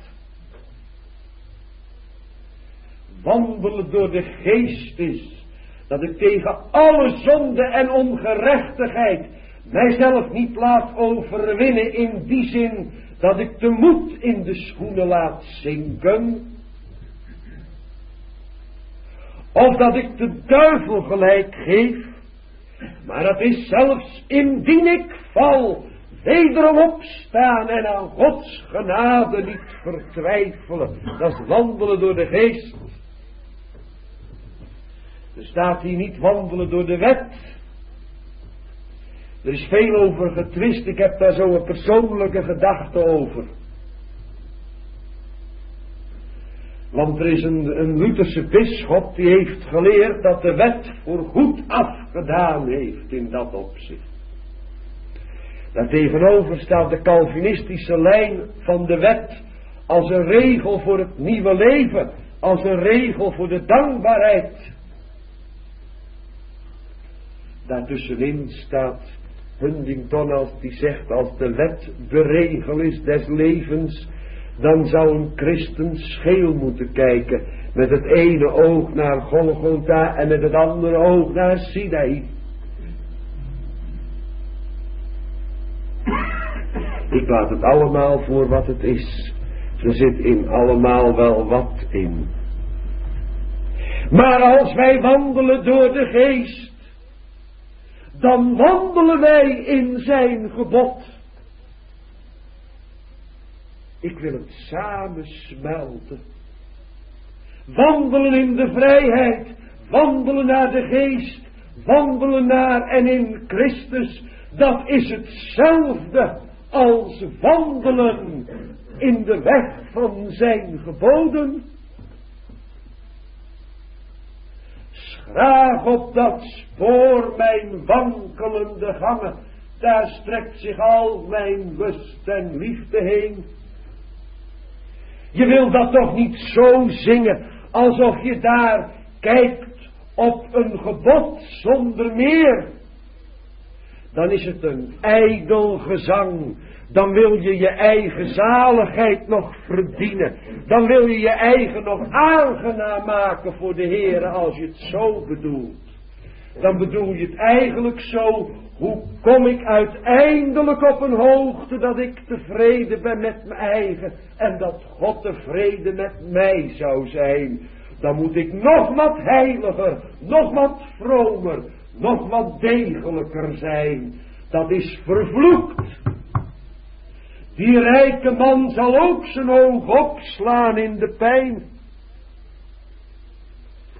S2: Wandelen door de geest is dat ik tegen alle zonde en ongerechtigheid mijzelf niet laat overwinnen, in die zin dat ik de moed in de schoenen laat zinken. Of dat ik de duivel gelijk geef, maar dat is zelfs indien ik val, wederom opstaan en aan Gods genade niet vertwijfelen. Dat is wandelen door de geest. Er staat hier niet wandelen door de wet. Er is veel over getwist, ik heb daar zo een persoonlijke gedachte over. Want er is een Lutherse bisschop die heeft geleerd dat de wet voorgoed afgedaan heeft in dat opzicht. Daartegenover staat de Calvinistische lijn van de wet als een regel voor het nieuwe leven, als een regel voor de dankbaarheid. Daartussenin staat Huntington als die zegt, als de wet de regel is des levens, dan zou een christen scheel moeten kijken, met het ene oog naar Golgotha en met het andere oog naar Sinai. Ik laat het allemaal voor wat het is. Er zit in allemaal wel wat in. Maar als wij wandelen door de geest, dan wandelen wij in zijn gebod. Ik wil het samensmelten. Wandelen in de vrijheid, wandelen naar de geest, wandelen naar en in Christus, dat is hetzelfde als wandelen in de weg van zijn geboden. Schraag op dat spoor mijn wankelende gangen, daar strekt zich al mijn lust en liefde heen. Je wil dat toch niet zo zingen, alsof je daar kijkt op een gebod zonder meer. Dan is het een ijdel gezang. Dan wil je je eigen zaligheid nog verdienen. Dan wil je je eigen nog aangenaam maken voor de Heere als je het zo bedoelt. Dan bedoel je het eigenlijk zo, hoe kom ik uiteindelijk op een hoogte dat ik tevreden ben met mijn eigen en dat God tevreden met mij zou zijn. Dan moet ik nog wat heiliger, nog wat vromer, nog wat degelijker zijn. Dat is vervloekt. Die rijke man zal ook zijn oog opslaan in de pijn.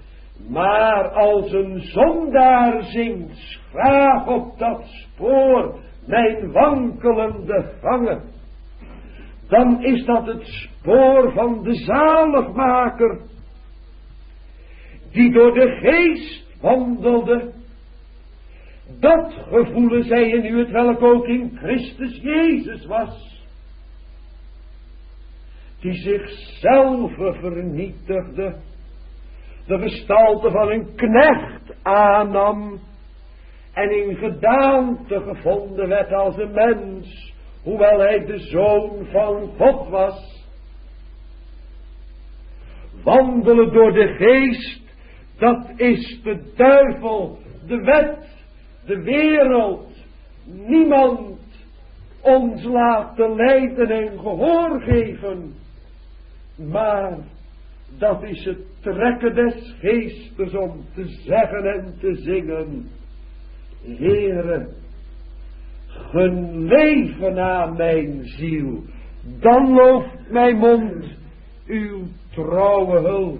S2: Maar als een zondaar zingt, graag op dat spoor mijn wankelende gangen, dan is dat het spoor van de zaligmaker, die door de geest wandelde. Dat gevoelen zij in u, het welk ook in Christus Jezus was, die zichzelf vernietigde, de gestalte van een knecht aannam en in gedaante gevonden werd als een mens, hoewel hij de Zoon van God was. Wandelen door de geest, dat is de duivel, de wet, de wereld, niemand ons laten leiden en gehoor geven, maar dat is het trekken des geestes om te zeggen en te zingen: Heere, gun leven aan mijn ziel, dan looft mijn mond uw trouwe hulp.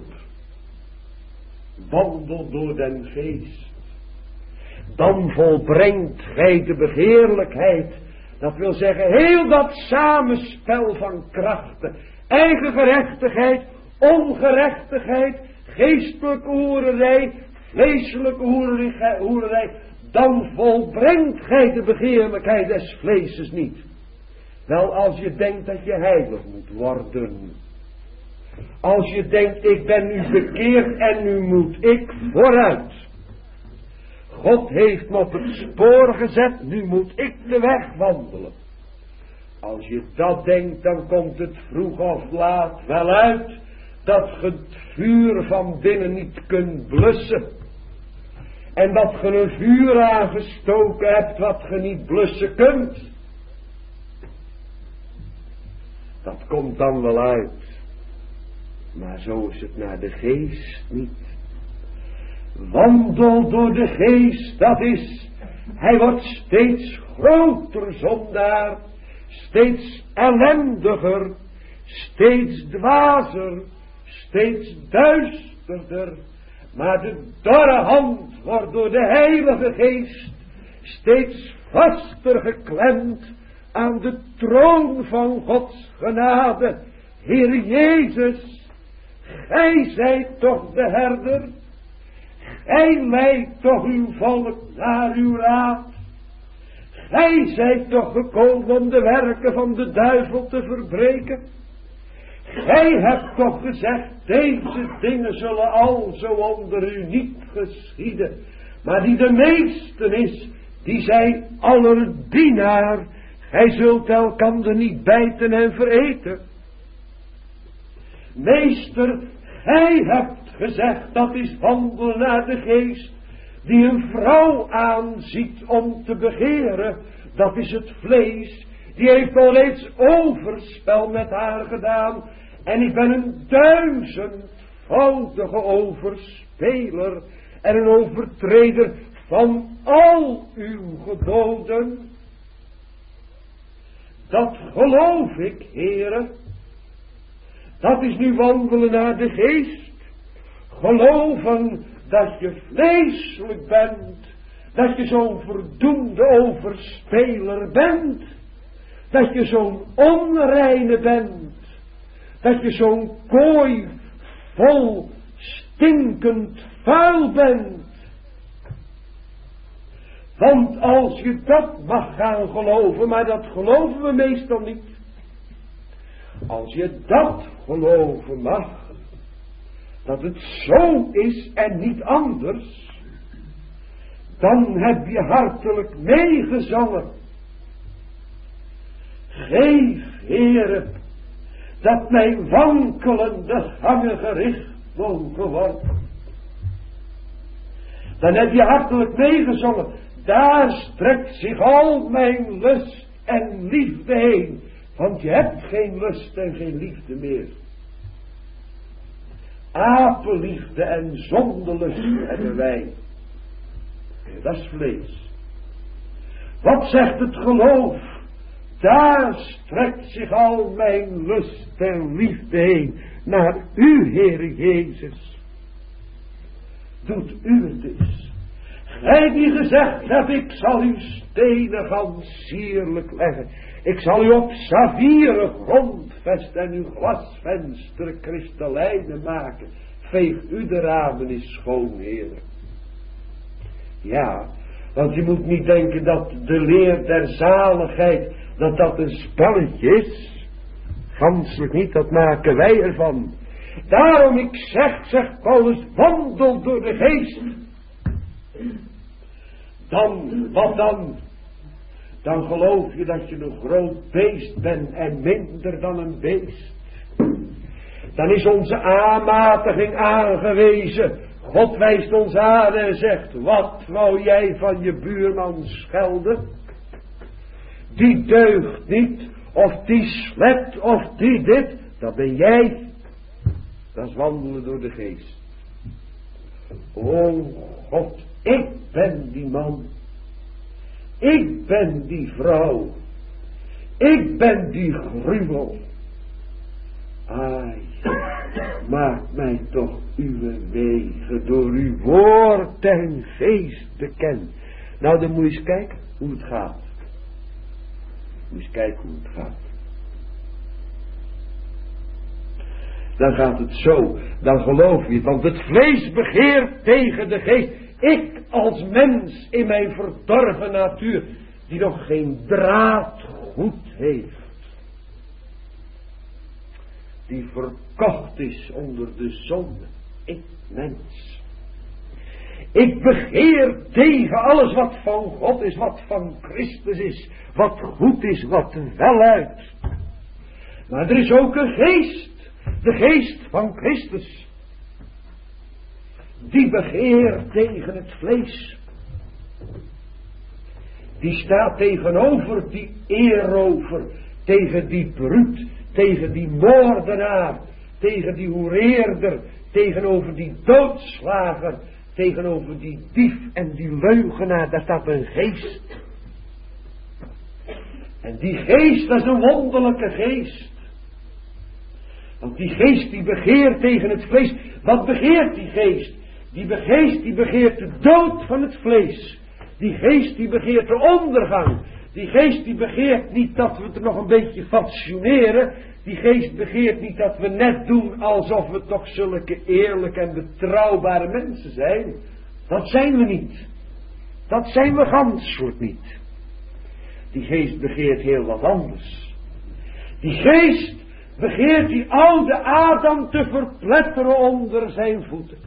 S2: Wandel door den geest, dan volbrengt gij de begeerlijkheid. Dat wil zeggen, heel dat samenspel van krachten, eigen gerechtigheid, ongerechtigheid, geestelijke hoererij, vleeselijke hoererij, dan volbrengt gij de begeerlijkheid des vleeses niet. Wel, als je denkt dat je heilig moet worden, als je denkt, ik ben nu bekeerd en nu moet ik vooruit, God heeft me op het spoor gezet, nu moet ik de weg wandelen. Als je dat denkt, dan komt het vroeg of laat wel uit dat je het vuur van binnen niet kunt blussen. En dat je een vuur aangestoken hebt wat je niet blussen kunt. Dat komt dan wel uit. Maar zo is het naar de geest niet. Wandel door de geest, dat is, hij wordt steeds groter zondaar, steeds ellendiger, steeds dwazer, steeds duisterder, maar de dorre hand wordt door de Heilige Geest steeds vaster geklemd aan de troon van Gods genade. Heer Jezus, gij zijt toch de herder, gij leidt toch uw volk naar uw raad. Gij zijt toch gekomen om de werken van de duivel te verbreken. Gij hebt toch gezegd, deze dingen zullen al zo onder u niet geschieden. Maar die de meesten is, die zij aller dienaar. Gij zult elkander niet bijten en vereten. Meester, gij hebt gezegd, dat is wandelen naar de geest, die een vrouw aanziet om te begeren, dat is het vlees, die heeft al reeds overspel met haar gedaan, en ik ben een 1000voudige overspeler en een overtreder van al uw geboden. Dat geloof ik, Heere. Dat is nu wandelen naar de geest. Geloven dat je vleeselijk bent. Dat je zo'n verdoemde overspeler bent. Dat je zo'n onreine bent. Dat je zo'n kooi vol stinkend vuil bent. Want als je dat mag gaan geloven, maar dat geloven we meestal niet. Als je dat geloven mag, dat het zo is en niet anders, dan heb je hartelijk meegezongen. Geef, Heere, dat mijn wankelende gangen gericht mogen worden. Dan heb je hartelijk meegezongen. Daar strekt zich al mijn lust en liefde heen. Want je hebt geen lust en geen liefde meer. Apenliefde en zondelust hebben wij. Dat is vlees. Wat zegt het geloof? Daar strekt zich al mijn lust en liefde heen. Naar u, Heere Jezus. doet u het dus. Gij die gezegd hebt, ik zal uw stenen gaan sierlijk leggen. Ik zal u op saffieren grondvesten en uw glasvensteren kristallijnen maken. Veeg u de ramen is schoon, Heer. Ja, want je moet niet denken dat de leer der zaligheid, dat een spelletje is. Ganselijk niet, dat maken wij ervan. Daarom ik zeg, zegt Paulus, wandel door de geest. Dan, wat dan? Dan geloof je dat je een groot beest bent en minder dan een beest. Dan is onze aanmatiging aangewezen. God wijst ons aan en zegt, wat wou jij van je buurman schelden? Die deugt niet, of die slept, of die dit. Dat ben jij. Dat is wandelen door de geest. O God, ik ben die man. Ik ben die vrouw. Ik ben die gruwel. Ai, maak mij toch uw wegen door uw woord en geest bekend. Nou, dan moet je eens kijken hoe het gaat. Moet je eens kijken hoe het gaat. Dan gaat het zo, dan geloof je het, want het vlees begeert tegen de geest. Ik als mens in mijn verdorven natuur, die nog geen draad goed heeft. Die verkocht is onder de zonde. Ik mens. Ik begeer tegen alles wat van God is, wat van Christus is, wat goed is, wat weluit. Maar er is ook een geest. De geest van Christus. Die begeert tegen het vlees. Die staat tegenover die eerover. Tegen die bruut. Tegen die moordenaar. Tegen die hoereerder. Tegenover die doodslager. Tegenover die dief en die leugenaar. Daar staat een geest. En die geest, dat is een wonderlijke geest. Want die geest die begeert tegen het vlees. Wat begeert die geest? Die begeert de dood van het vlees. Die geest die begeert de ondergang. Die geest die begeert niet dat we het nog een beetje fatsoeneren. Die geest begeert niet dat we net doen alsof we toch zulke eerlijke en betrouwbare mensen zijn. Dat zijn we niet. Dat zijn we ganselijk niet. Die geest begeert heel wat anders. Die geest begeert die oude Adam te verpletteren onder zijn voeten.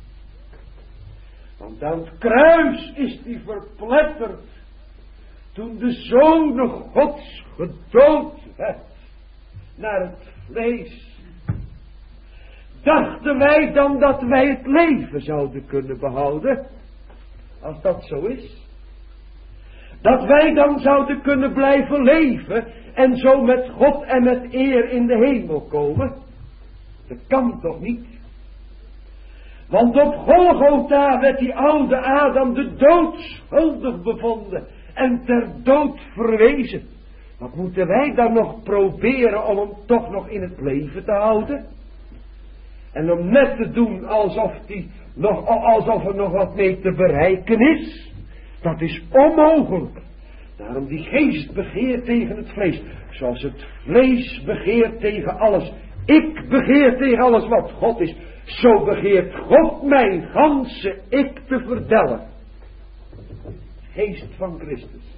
S2: Want aan het kruis is die verpletterd. Toen de Zoon Gods gedood werd naar het vlees. Dachten wij dan dat wij het leven zouden kunnen behouden? Als dat zo is. Dat wij dan zouden kunnen blijven leven en zo met God en met eer in de hemel komen? Dat kan toch niet? Want op Golgotha werd die oude Adam de dood schuldig bevonden en ter dood verwezen. Wat moeten wij dan nog proberen om hem toch nog in het leven te houden? En om net te doen alsof er nog wat mee te bereiken is? Dat is onmogelijk. Daarom die geest begeert tegen het vlees. Zoals het vlees begeert tegen alles. Ik begeer tegen alles wat God is. Zo begeert God mijn ganse ik te verdellen. Geest van Christus.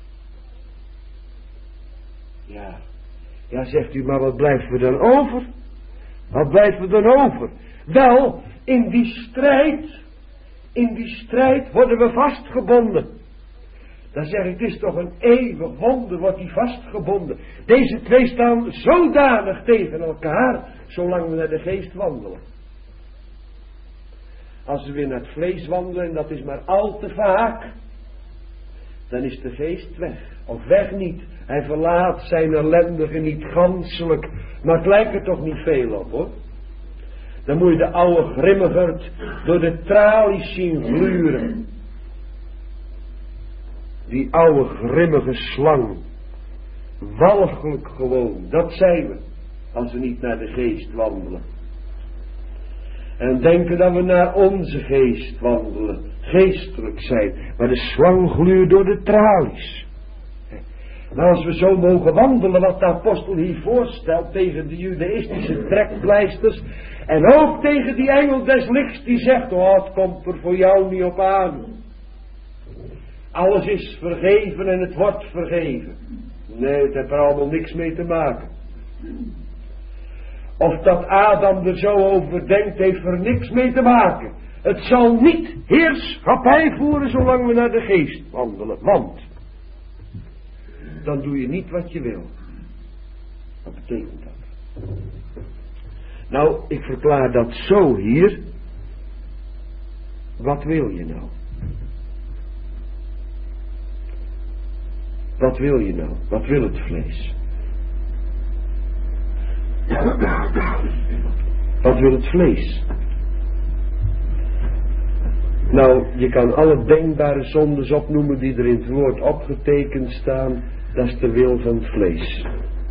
S2: Ja, zegt u, maar wat blijft er dan over? Wat blijft er dan over? Wel, in die strijd worden we vastgebonden. Dan zeg ik, het is toch een eeuwig wonder, wordt die vastgebonden. Deze twee staan zodanig tegen elkaar, zolang we naar de geest wandelen. Als we weer naar het vlees wandelen, en dat is maar al te vaak, dan is de geest weg. Of weg niet. Hij verlaat zijn ellendige niet ganselijk, maar het lijkt er toch niet veel op, hoor. Dan moet je de oude grimmigerd door de tralies zien gluren. Die oude grimmige slang. Walgelijk gewoon. Dat zijn we. Als we niet naar de geest wandelen. En denken dat we naar onze geest wandelen. Geestelijk zijn. Maar de slang gluurt door de tralies. Maar als we zo mogen wandelen wat de apostel hier voorstelt tegen de judaïstische trekpleisters. En ook tegen die engel des lichts die zegt, oh het komt er voor jou niet op aan. Alles is vergeven en het wordt vergeven. Nee, het heeft er allemaal niks mee te maken. Of dat Adam er zo over denkt, heeft er niks mee te maken. Het zal niet heerschappij voeren zolang we naar de geest wandelen. Want dan doe je niet wat je wil. Wat betekent dat? Nou, ik verklaar dat zo hier. Wat wil je nou? Wat wil je nou? Wat wil het vlees? Wat wil het vlees? Nou, je kan alle denkbare zondes opnoemen die er in het woord opgetekend staan. Dat is de wil van het vlees.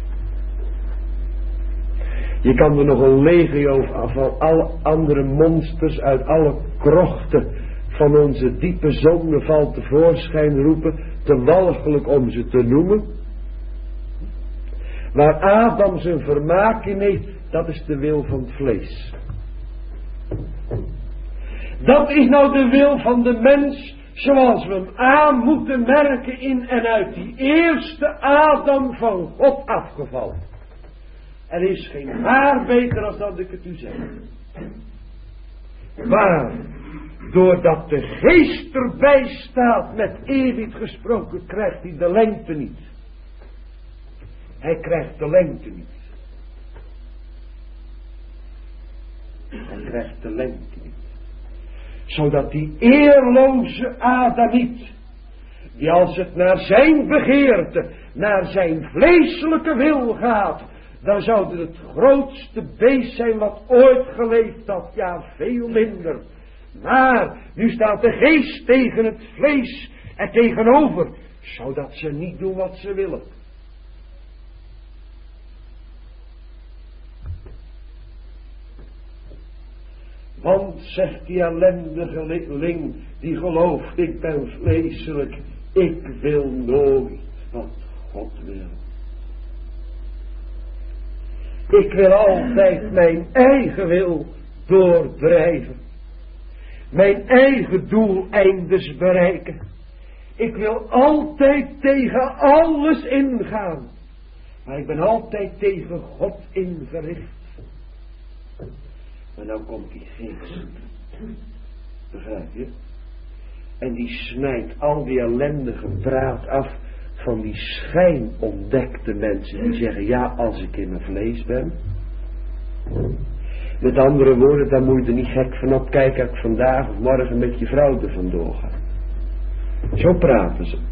S2: Je kan er nog een legio van alle andere monsters uit alle krochten van onze diepe zondeval tevoorschijn roepen, te walgelijk om ze te noemen. Waar Adam zijn vermaak in heeft, dat is de wil van het vlees. Dat is nou de wil van de mens, zoals we hem aan moeten merken in en uit die eerste Adam van God afgevallen. Er is geen haar beter als dat ik het u zeg. Maar, doordat de geest erbij staat met eeuwig gesproken, krijgt hij de lengte niet. Hij krijgt de lengte niet. Hij krijgt de lengte niet. Zodat die eerloze Adamiet, die als het naar zijn begeerte, naar zijn vleeselijke wil gaat, dan zou het het grootste beest zijn wat ooit geleefd had. Ja, veel minder. Maar nu staat de geest tegen het vlees er tegenover, zodat ze niet doen wat ze willen. Want, zegt die ellendige ling, die gelooft, ik ben vleeselijk, ik wil nooit wat God wil. Ik wil altijd mijn eigen wil doordrijven. Mijn eigen doeleindes bereiken. Ik wil altijd tegen alles ingaan. Maar ik ben altijd tegen God ingericht. Maar nou komt die geest. Begrijp je? En die snijdt al die ellendige praat af van die schijnontdekte mensen die zeggen, ja, als ik in mijn vlees ben. Met andere woorden, dan moet je er niet gek van opkijken als ik vandaag of morgen met je vrouw er vandoor ga. Zo praten ze.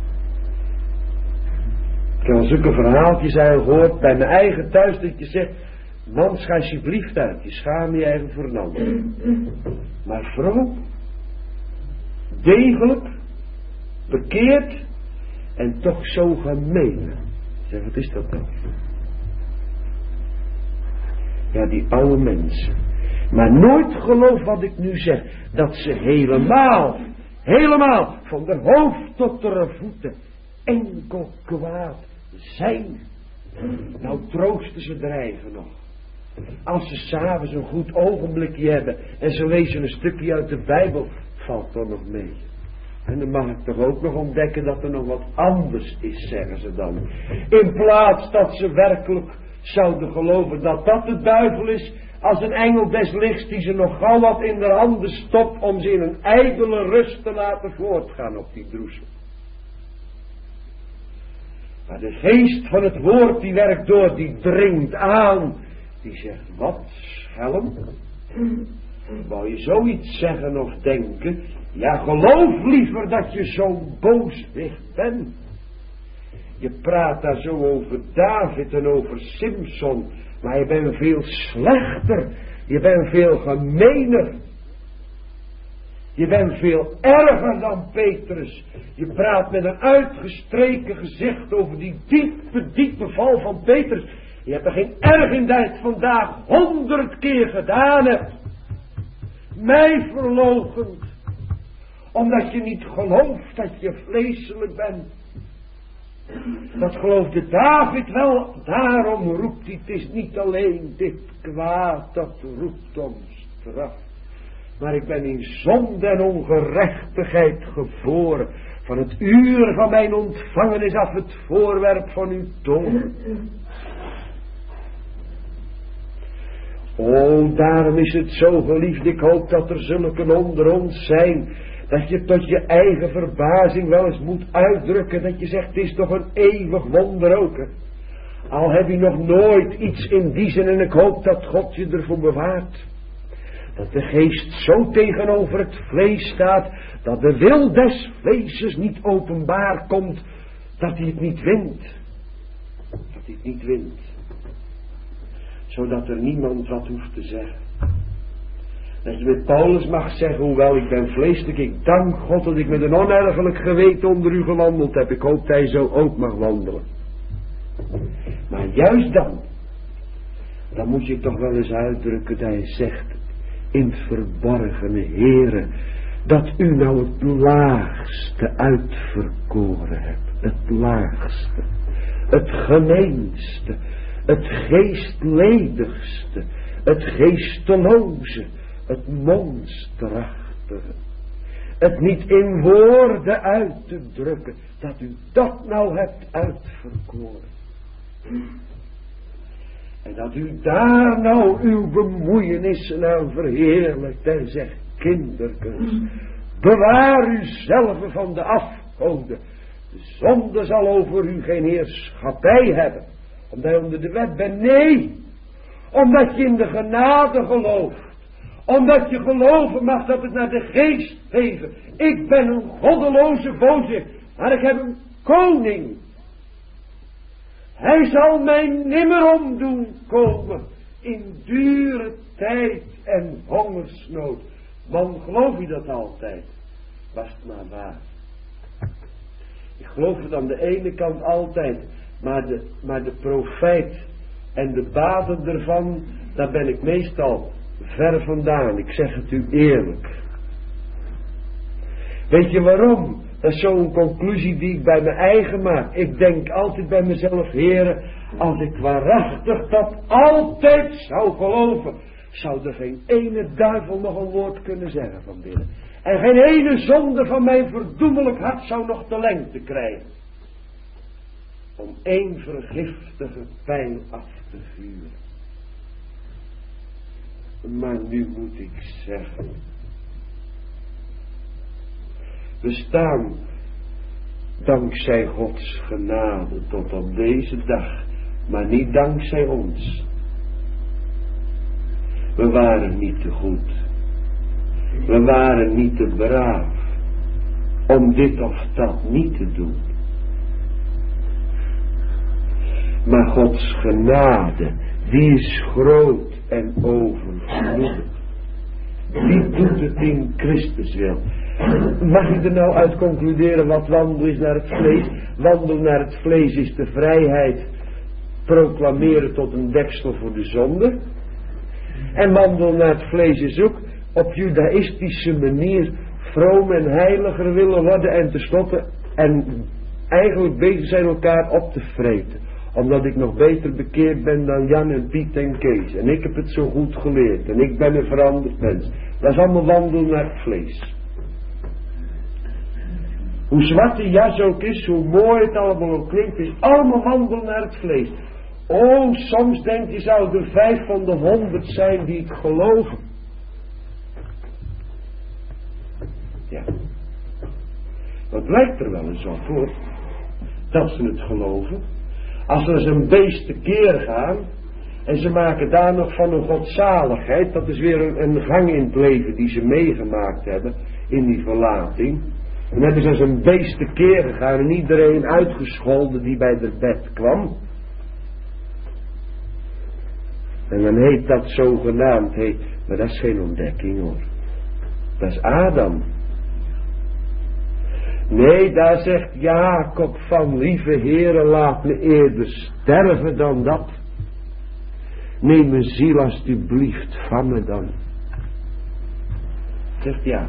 S2: Ik heb al zulke verhaaltjes gehoord bij mijn eigen thuis dat je zegt, man, ga alsjeblieft uit, je schaam je eigen voor een ander. Maar vroom, degelijk, bekeerd en toch zo gemeen. Zeg, wat is dat dan? Ja, die oude mensen. Maar nooit geloof wat ik nu zeg, dat ze helemaal, van de hoofd tot de voeten, enkel kwaad zijn. Nou troosten ze dreigen nog. Als ze s'avonds een goed ogenblikje hebben en ze lezen een stukje uit de Bijbel, valt er nog mee. En dan mag ik toch ook nog ontdekken dat er nog wat anders is, zeggen ze dan. In plaats dat ze werkelijk zouden geloven dat dat de duivel is, als een engel des lichts die ze nog gauw wat in de handen stopt om ze in een ijdele rust te laten voortgaan op die droesel. Maar de geest van het woord die werkt door, die dringt aan. Die zegt, wat schelm? Wou je zoiets zeggen of denken? Ja, geloof liever dat je zo'n booswicht bent. Je praat daar zo over David en over Simson. Maar je bent veel slechter. Je bent veel gemener. Je bent veel erger dan Petrus. Je praat met een uitgestreken gezicht over die diepe val van Petrus. Je hebt er geen erg in dat je het vandaag 100 keer gedaan hebt. mij verloochent, omdat je niet gelooft dat je vleeselijk bent. Dat geloofde David wel, daarom roept hij, het is niet alleen dit kwaad dat roept om straf, maar ik ben in zonde en ongerechtigheid geboren. Van het uur van mijn ontvangenis af het voorwerp van uw toorn. O, daarom is het zo geliefd, ik hoop dat er zulken onder ons zijn, dat je tot je eigen verbazing wel eens moet uitdrukken, dat je zegt, het is toch een eeuwig wonder ook. Hè? Al heb je nog nooit iets in die zin, en ik hoop dat God je ervoor bewaart. Dat de geest zo tegenover het vlees staat, dat de wil des vleeses niet openbaar komt, dat hij het niet wint. Dat hij het niet wint. Zodat er niemand wat hoeft te zeggen. Dat je met Paulus mag zeggen, hoewel ik ben vleeselijk, ik dank God dat ik met een onergelijk geweten onder u gewandeld heb. Ik hoop dat hij zo ook mag wandelen. Maar juist dan moet je toch wel eens uitdrukken dat hij zegt, in het verborgene, Heere, dat u nou het laagste uitverkoren hebt. Het laagste, het gemeenste, het geestledigste, het geesteloze, het monsterachtige. Het niet in woorden uit te drukken, dat u dat nou hebt uitverkoren. En dat u daar nou uw bemoeienissen aan verheerlijkt en zegt, kinderkens, bewaar uzelf van de afgoden. De zonde zal over u geen heerschappij hebben, omdat je onder de wet bent. Nee, omdat je in de genade gelooft. Omdat je geloven mag dat het naar de geest geven. Ik ben een goddeloze boze, maar ik heb een koning. Hij zal mij nimmer omdoen komen in dure tijd en hongersnood. Man, geloof je dat altijd? Was het maar waar. Ik geloof het aan de ene kant altijd, maar de profijt en de baden ervan, daar ben ik meestal ver vandaan. Ik zeg het u eerlijk. Weet je waarom? Dat is zo'n conclusie die ik bij mijn eigen maak. Ik denk altijd bij mezelf, Heere, als ik waarachtig dat altijd zou geloven, zou er geen ene duivel nog een woord kunnen zeggen van binnen. En geen ene zonde van mijn verdoemelijk hart zou nog de lengte krijgen. Om één vergiftige pijl af te vuren. Maar nu moet ik zeggen, we staan dankzij Gods genade tot op deze dag, maar niet dankzij ons. We waren niet te goed. We waren niet te braaf om dit of dat niet te doen. Maar Gods genade, die is groot en overvloedig. Die doet het in Christus wil. Mag ik er nou uit concluderen wat wandel is naar het vlees? Wandel naar het vlees is de vrijheid proclameren tot een deksel voor de zonde. En wandel naar het vlees is ook op judaïstische manier vroom en heiliger willen worden en te stoppen en eigenlijk bezig zijn elkaar op te vreten. Omdat ik nog beter bekeerd ben dan Jan en Piet en Kees. En ik heb het zo goed geleerd. En ik ben een veranderd mens. Dat is allemaal wandelen naar het vlees. Hoe zwart die jas ook is, hoe mooi het allemaal ook klinkt, is allemaal wandelen naar het vlees. Oh, soms denk je zou er 5 van de 100 zijn die het geloven. Ja. Dat lijkt er wel eens op hoor. Dat ze het geloven. Als ze een beest tekeer gaan en ze maken daar nog van een godzaligheid, dat is weer een gang in het leven die ze meegemaakt hebben in die verlating. Dan hebben ze als een beest tekeer gegaan en iedereen uitgescholden die bij de bed kwam. En dan heet dat zogenaamd, maar dat is geen ontdekking hoor. Dat is Adam. Nee, daar zegt Jacob van, lieve Heere, laat me eerder sterven dan dat. Neem mijn ziel alstublieft van me dan. zegt ja.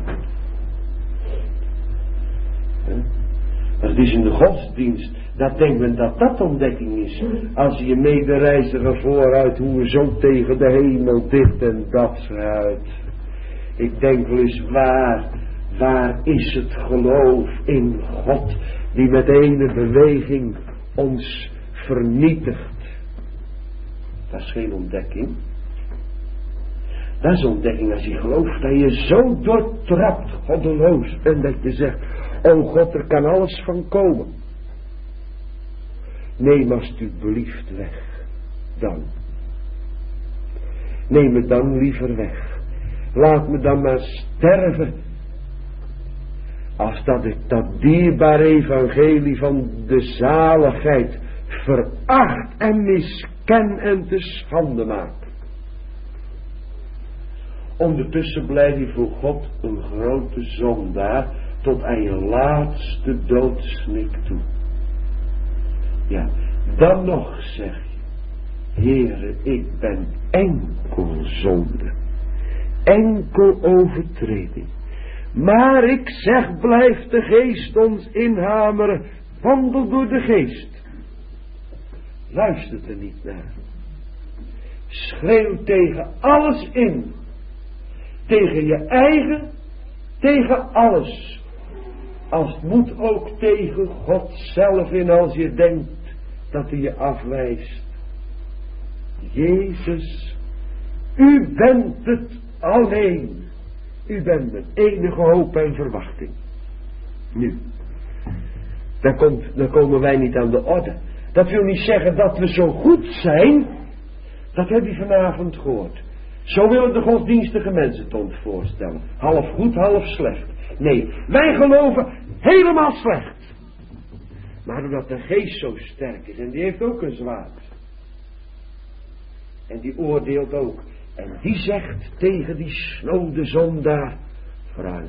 S2: Maar het is in de godsdienst, dat denkt men dat dat ontdekking is. Als je medereiziger vooruit, hoe we zo tegen de hemel dit en dat schruit. Ik denk wel eens, waar is het geloof in God, die met ene beweging ons vernietigt? Dat is geen ontdekking. Dat is ontdekking als je gelooft dat je zo doortrapt goddeloos bent dat je zegt, o God, er kan alles van komen. Neem alsjeblieft weg, dan. Neem me dan liever weg. Laat me dan maar sterven, als dat ik dat dierbare evangelie van de zaligheid veracht en misken en te schande maak. Ondertussen blijf je voor God een grote zondaar tot aan je laatste doodsnik toe. Ja, dan nog zeg je, Heere, ik ben enkel zonde, enkel overtreding. Maar ik zeg, blijft de geest ons inhameren, wandel door de geest. Luister er niet naar. Schreeuw tegen alles in. Tegen je eigen, tegen alles. Als het moet ook tegen God zelf in, als je denkt dat hij je afwijst. Jezus, u bent het alleen. U bent mijn enige hoop en verwachting. Nu, dan komen wij niet aan de orde. Dat wil niet zeggen dat we zo goed zijn. Dat heb je vanavond gehoord. Zo willen de godsdienstige mensen het ons voorstellen. Half goed, half slecht. Nee, wij geloven helemaal slecht. Maar doordat de geest zo sterk is, en die heeft ook een zwaard. En die oordeelt ook. En die zegt tegen die snode zondaar, vooruit.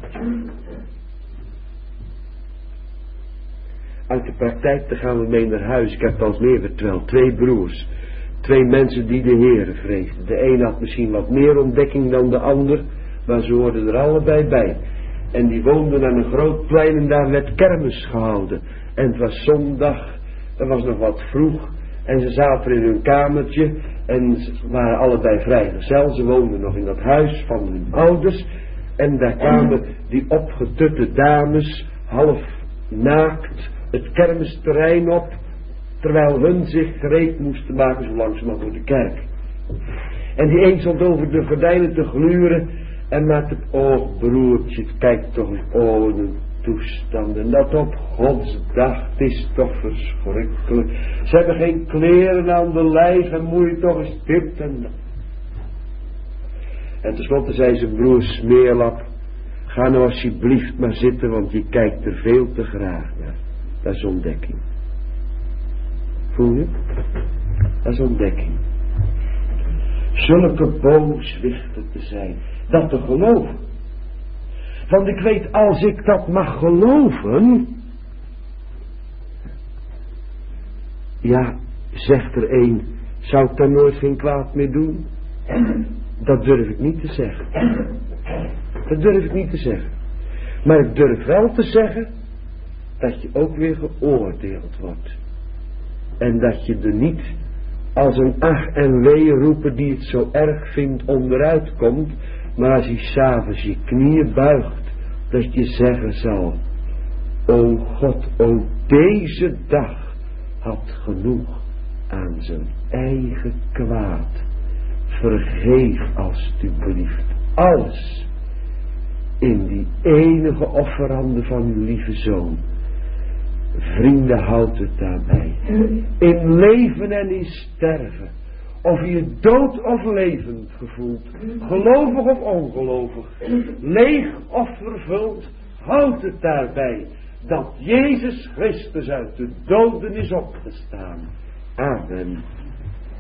S2: Uit de praktijk, daar gaan we mee naar huis. Ik heb het al meer verteld. 2 broers. 2 mensen die de Heere vreesden. De een had misschien wat meer ontdekking dan de ander, maar ze hoorden er allebei bij. En die woonden aan een groot plein en daar werd kermis gehouden. En het was zondag, er was nog wat vroeg. En ze zaten in hun kamertje en ze waren allebei vrijgezel. Ze woonden nog in dat huis van hun ouders. En daar kwamen die opgetutte dames, half naakt, het kermisterrein op, terwijl hun zich gereed moesten maken zo langzamerhand door de kerk. En die een stond over de gordijnen te gluren en maakte, oh broertje, kijk toch eens, oh de toestanden, dat op Gods dag, het is toch verschrikkelijk. Ze hebben geen kleren aan de lijf en moet je toch eens dit en dat. En tenslotte zei zijn broer Smeerlap, ga nou alsjeblieft maar zitten, want je kijkt er veel te graag naar. Dat is ontdekking. Voel je? Dat is ontdekking. Zulke booswichten te zijn, dat te geloven. Want ik weet, als ik dat mag geloven, ja, zegt er een, zou ik daar nooit geen kwaad meer doen? Dat durf ik niet te zeggen. Dat durf ik niet te zeggen. Maar ik durf wel te zeggen dat je ook weer geoordeeld wordt. En dat je er niet als een ach en wee roepen die het zo erg vindt onderuit komt. Maar als je 's avonds je knieën buigt, dat je zeggen zal, o God, o deze dag had genoeg aan zijn eigen kwaad. Vergeef alstublieft alles in die enige offerande van uw lieve Zoon. Vrienden, houd het daarbij. In leven en in sterven. Of je je dood of levend gevoelt. Gelovig of ongelovig. Leeg of vervuld. Houd het daarbij. Dat Jezus Christus uit de doden is opgestaan. Amen.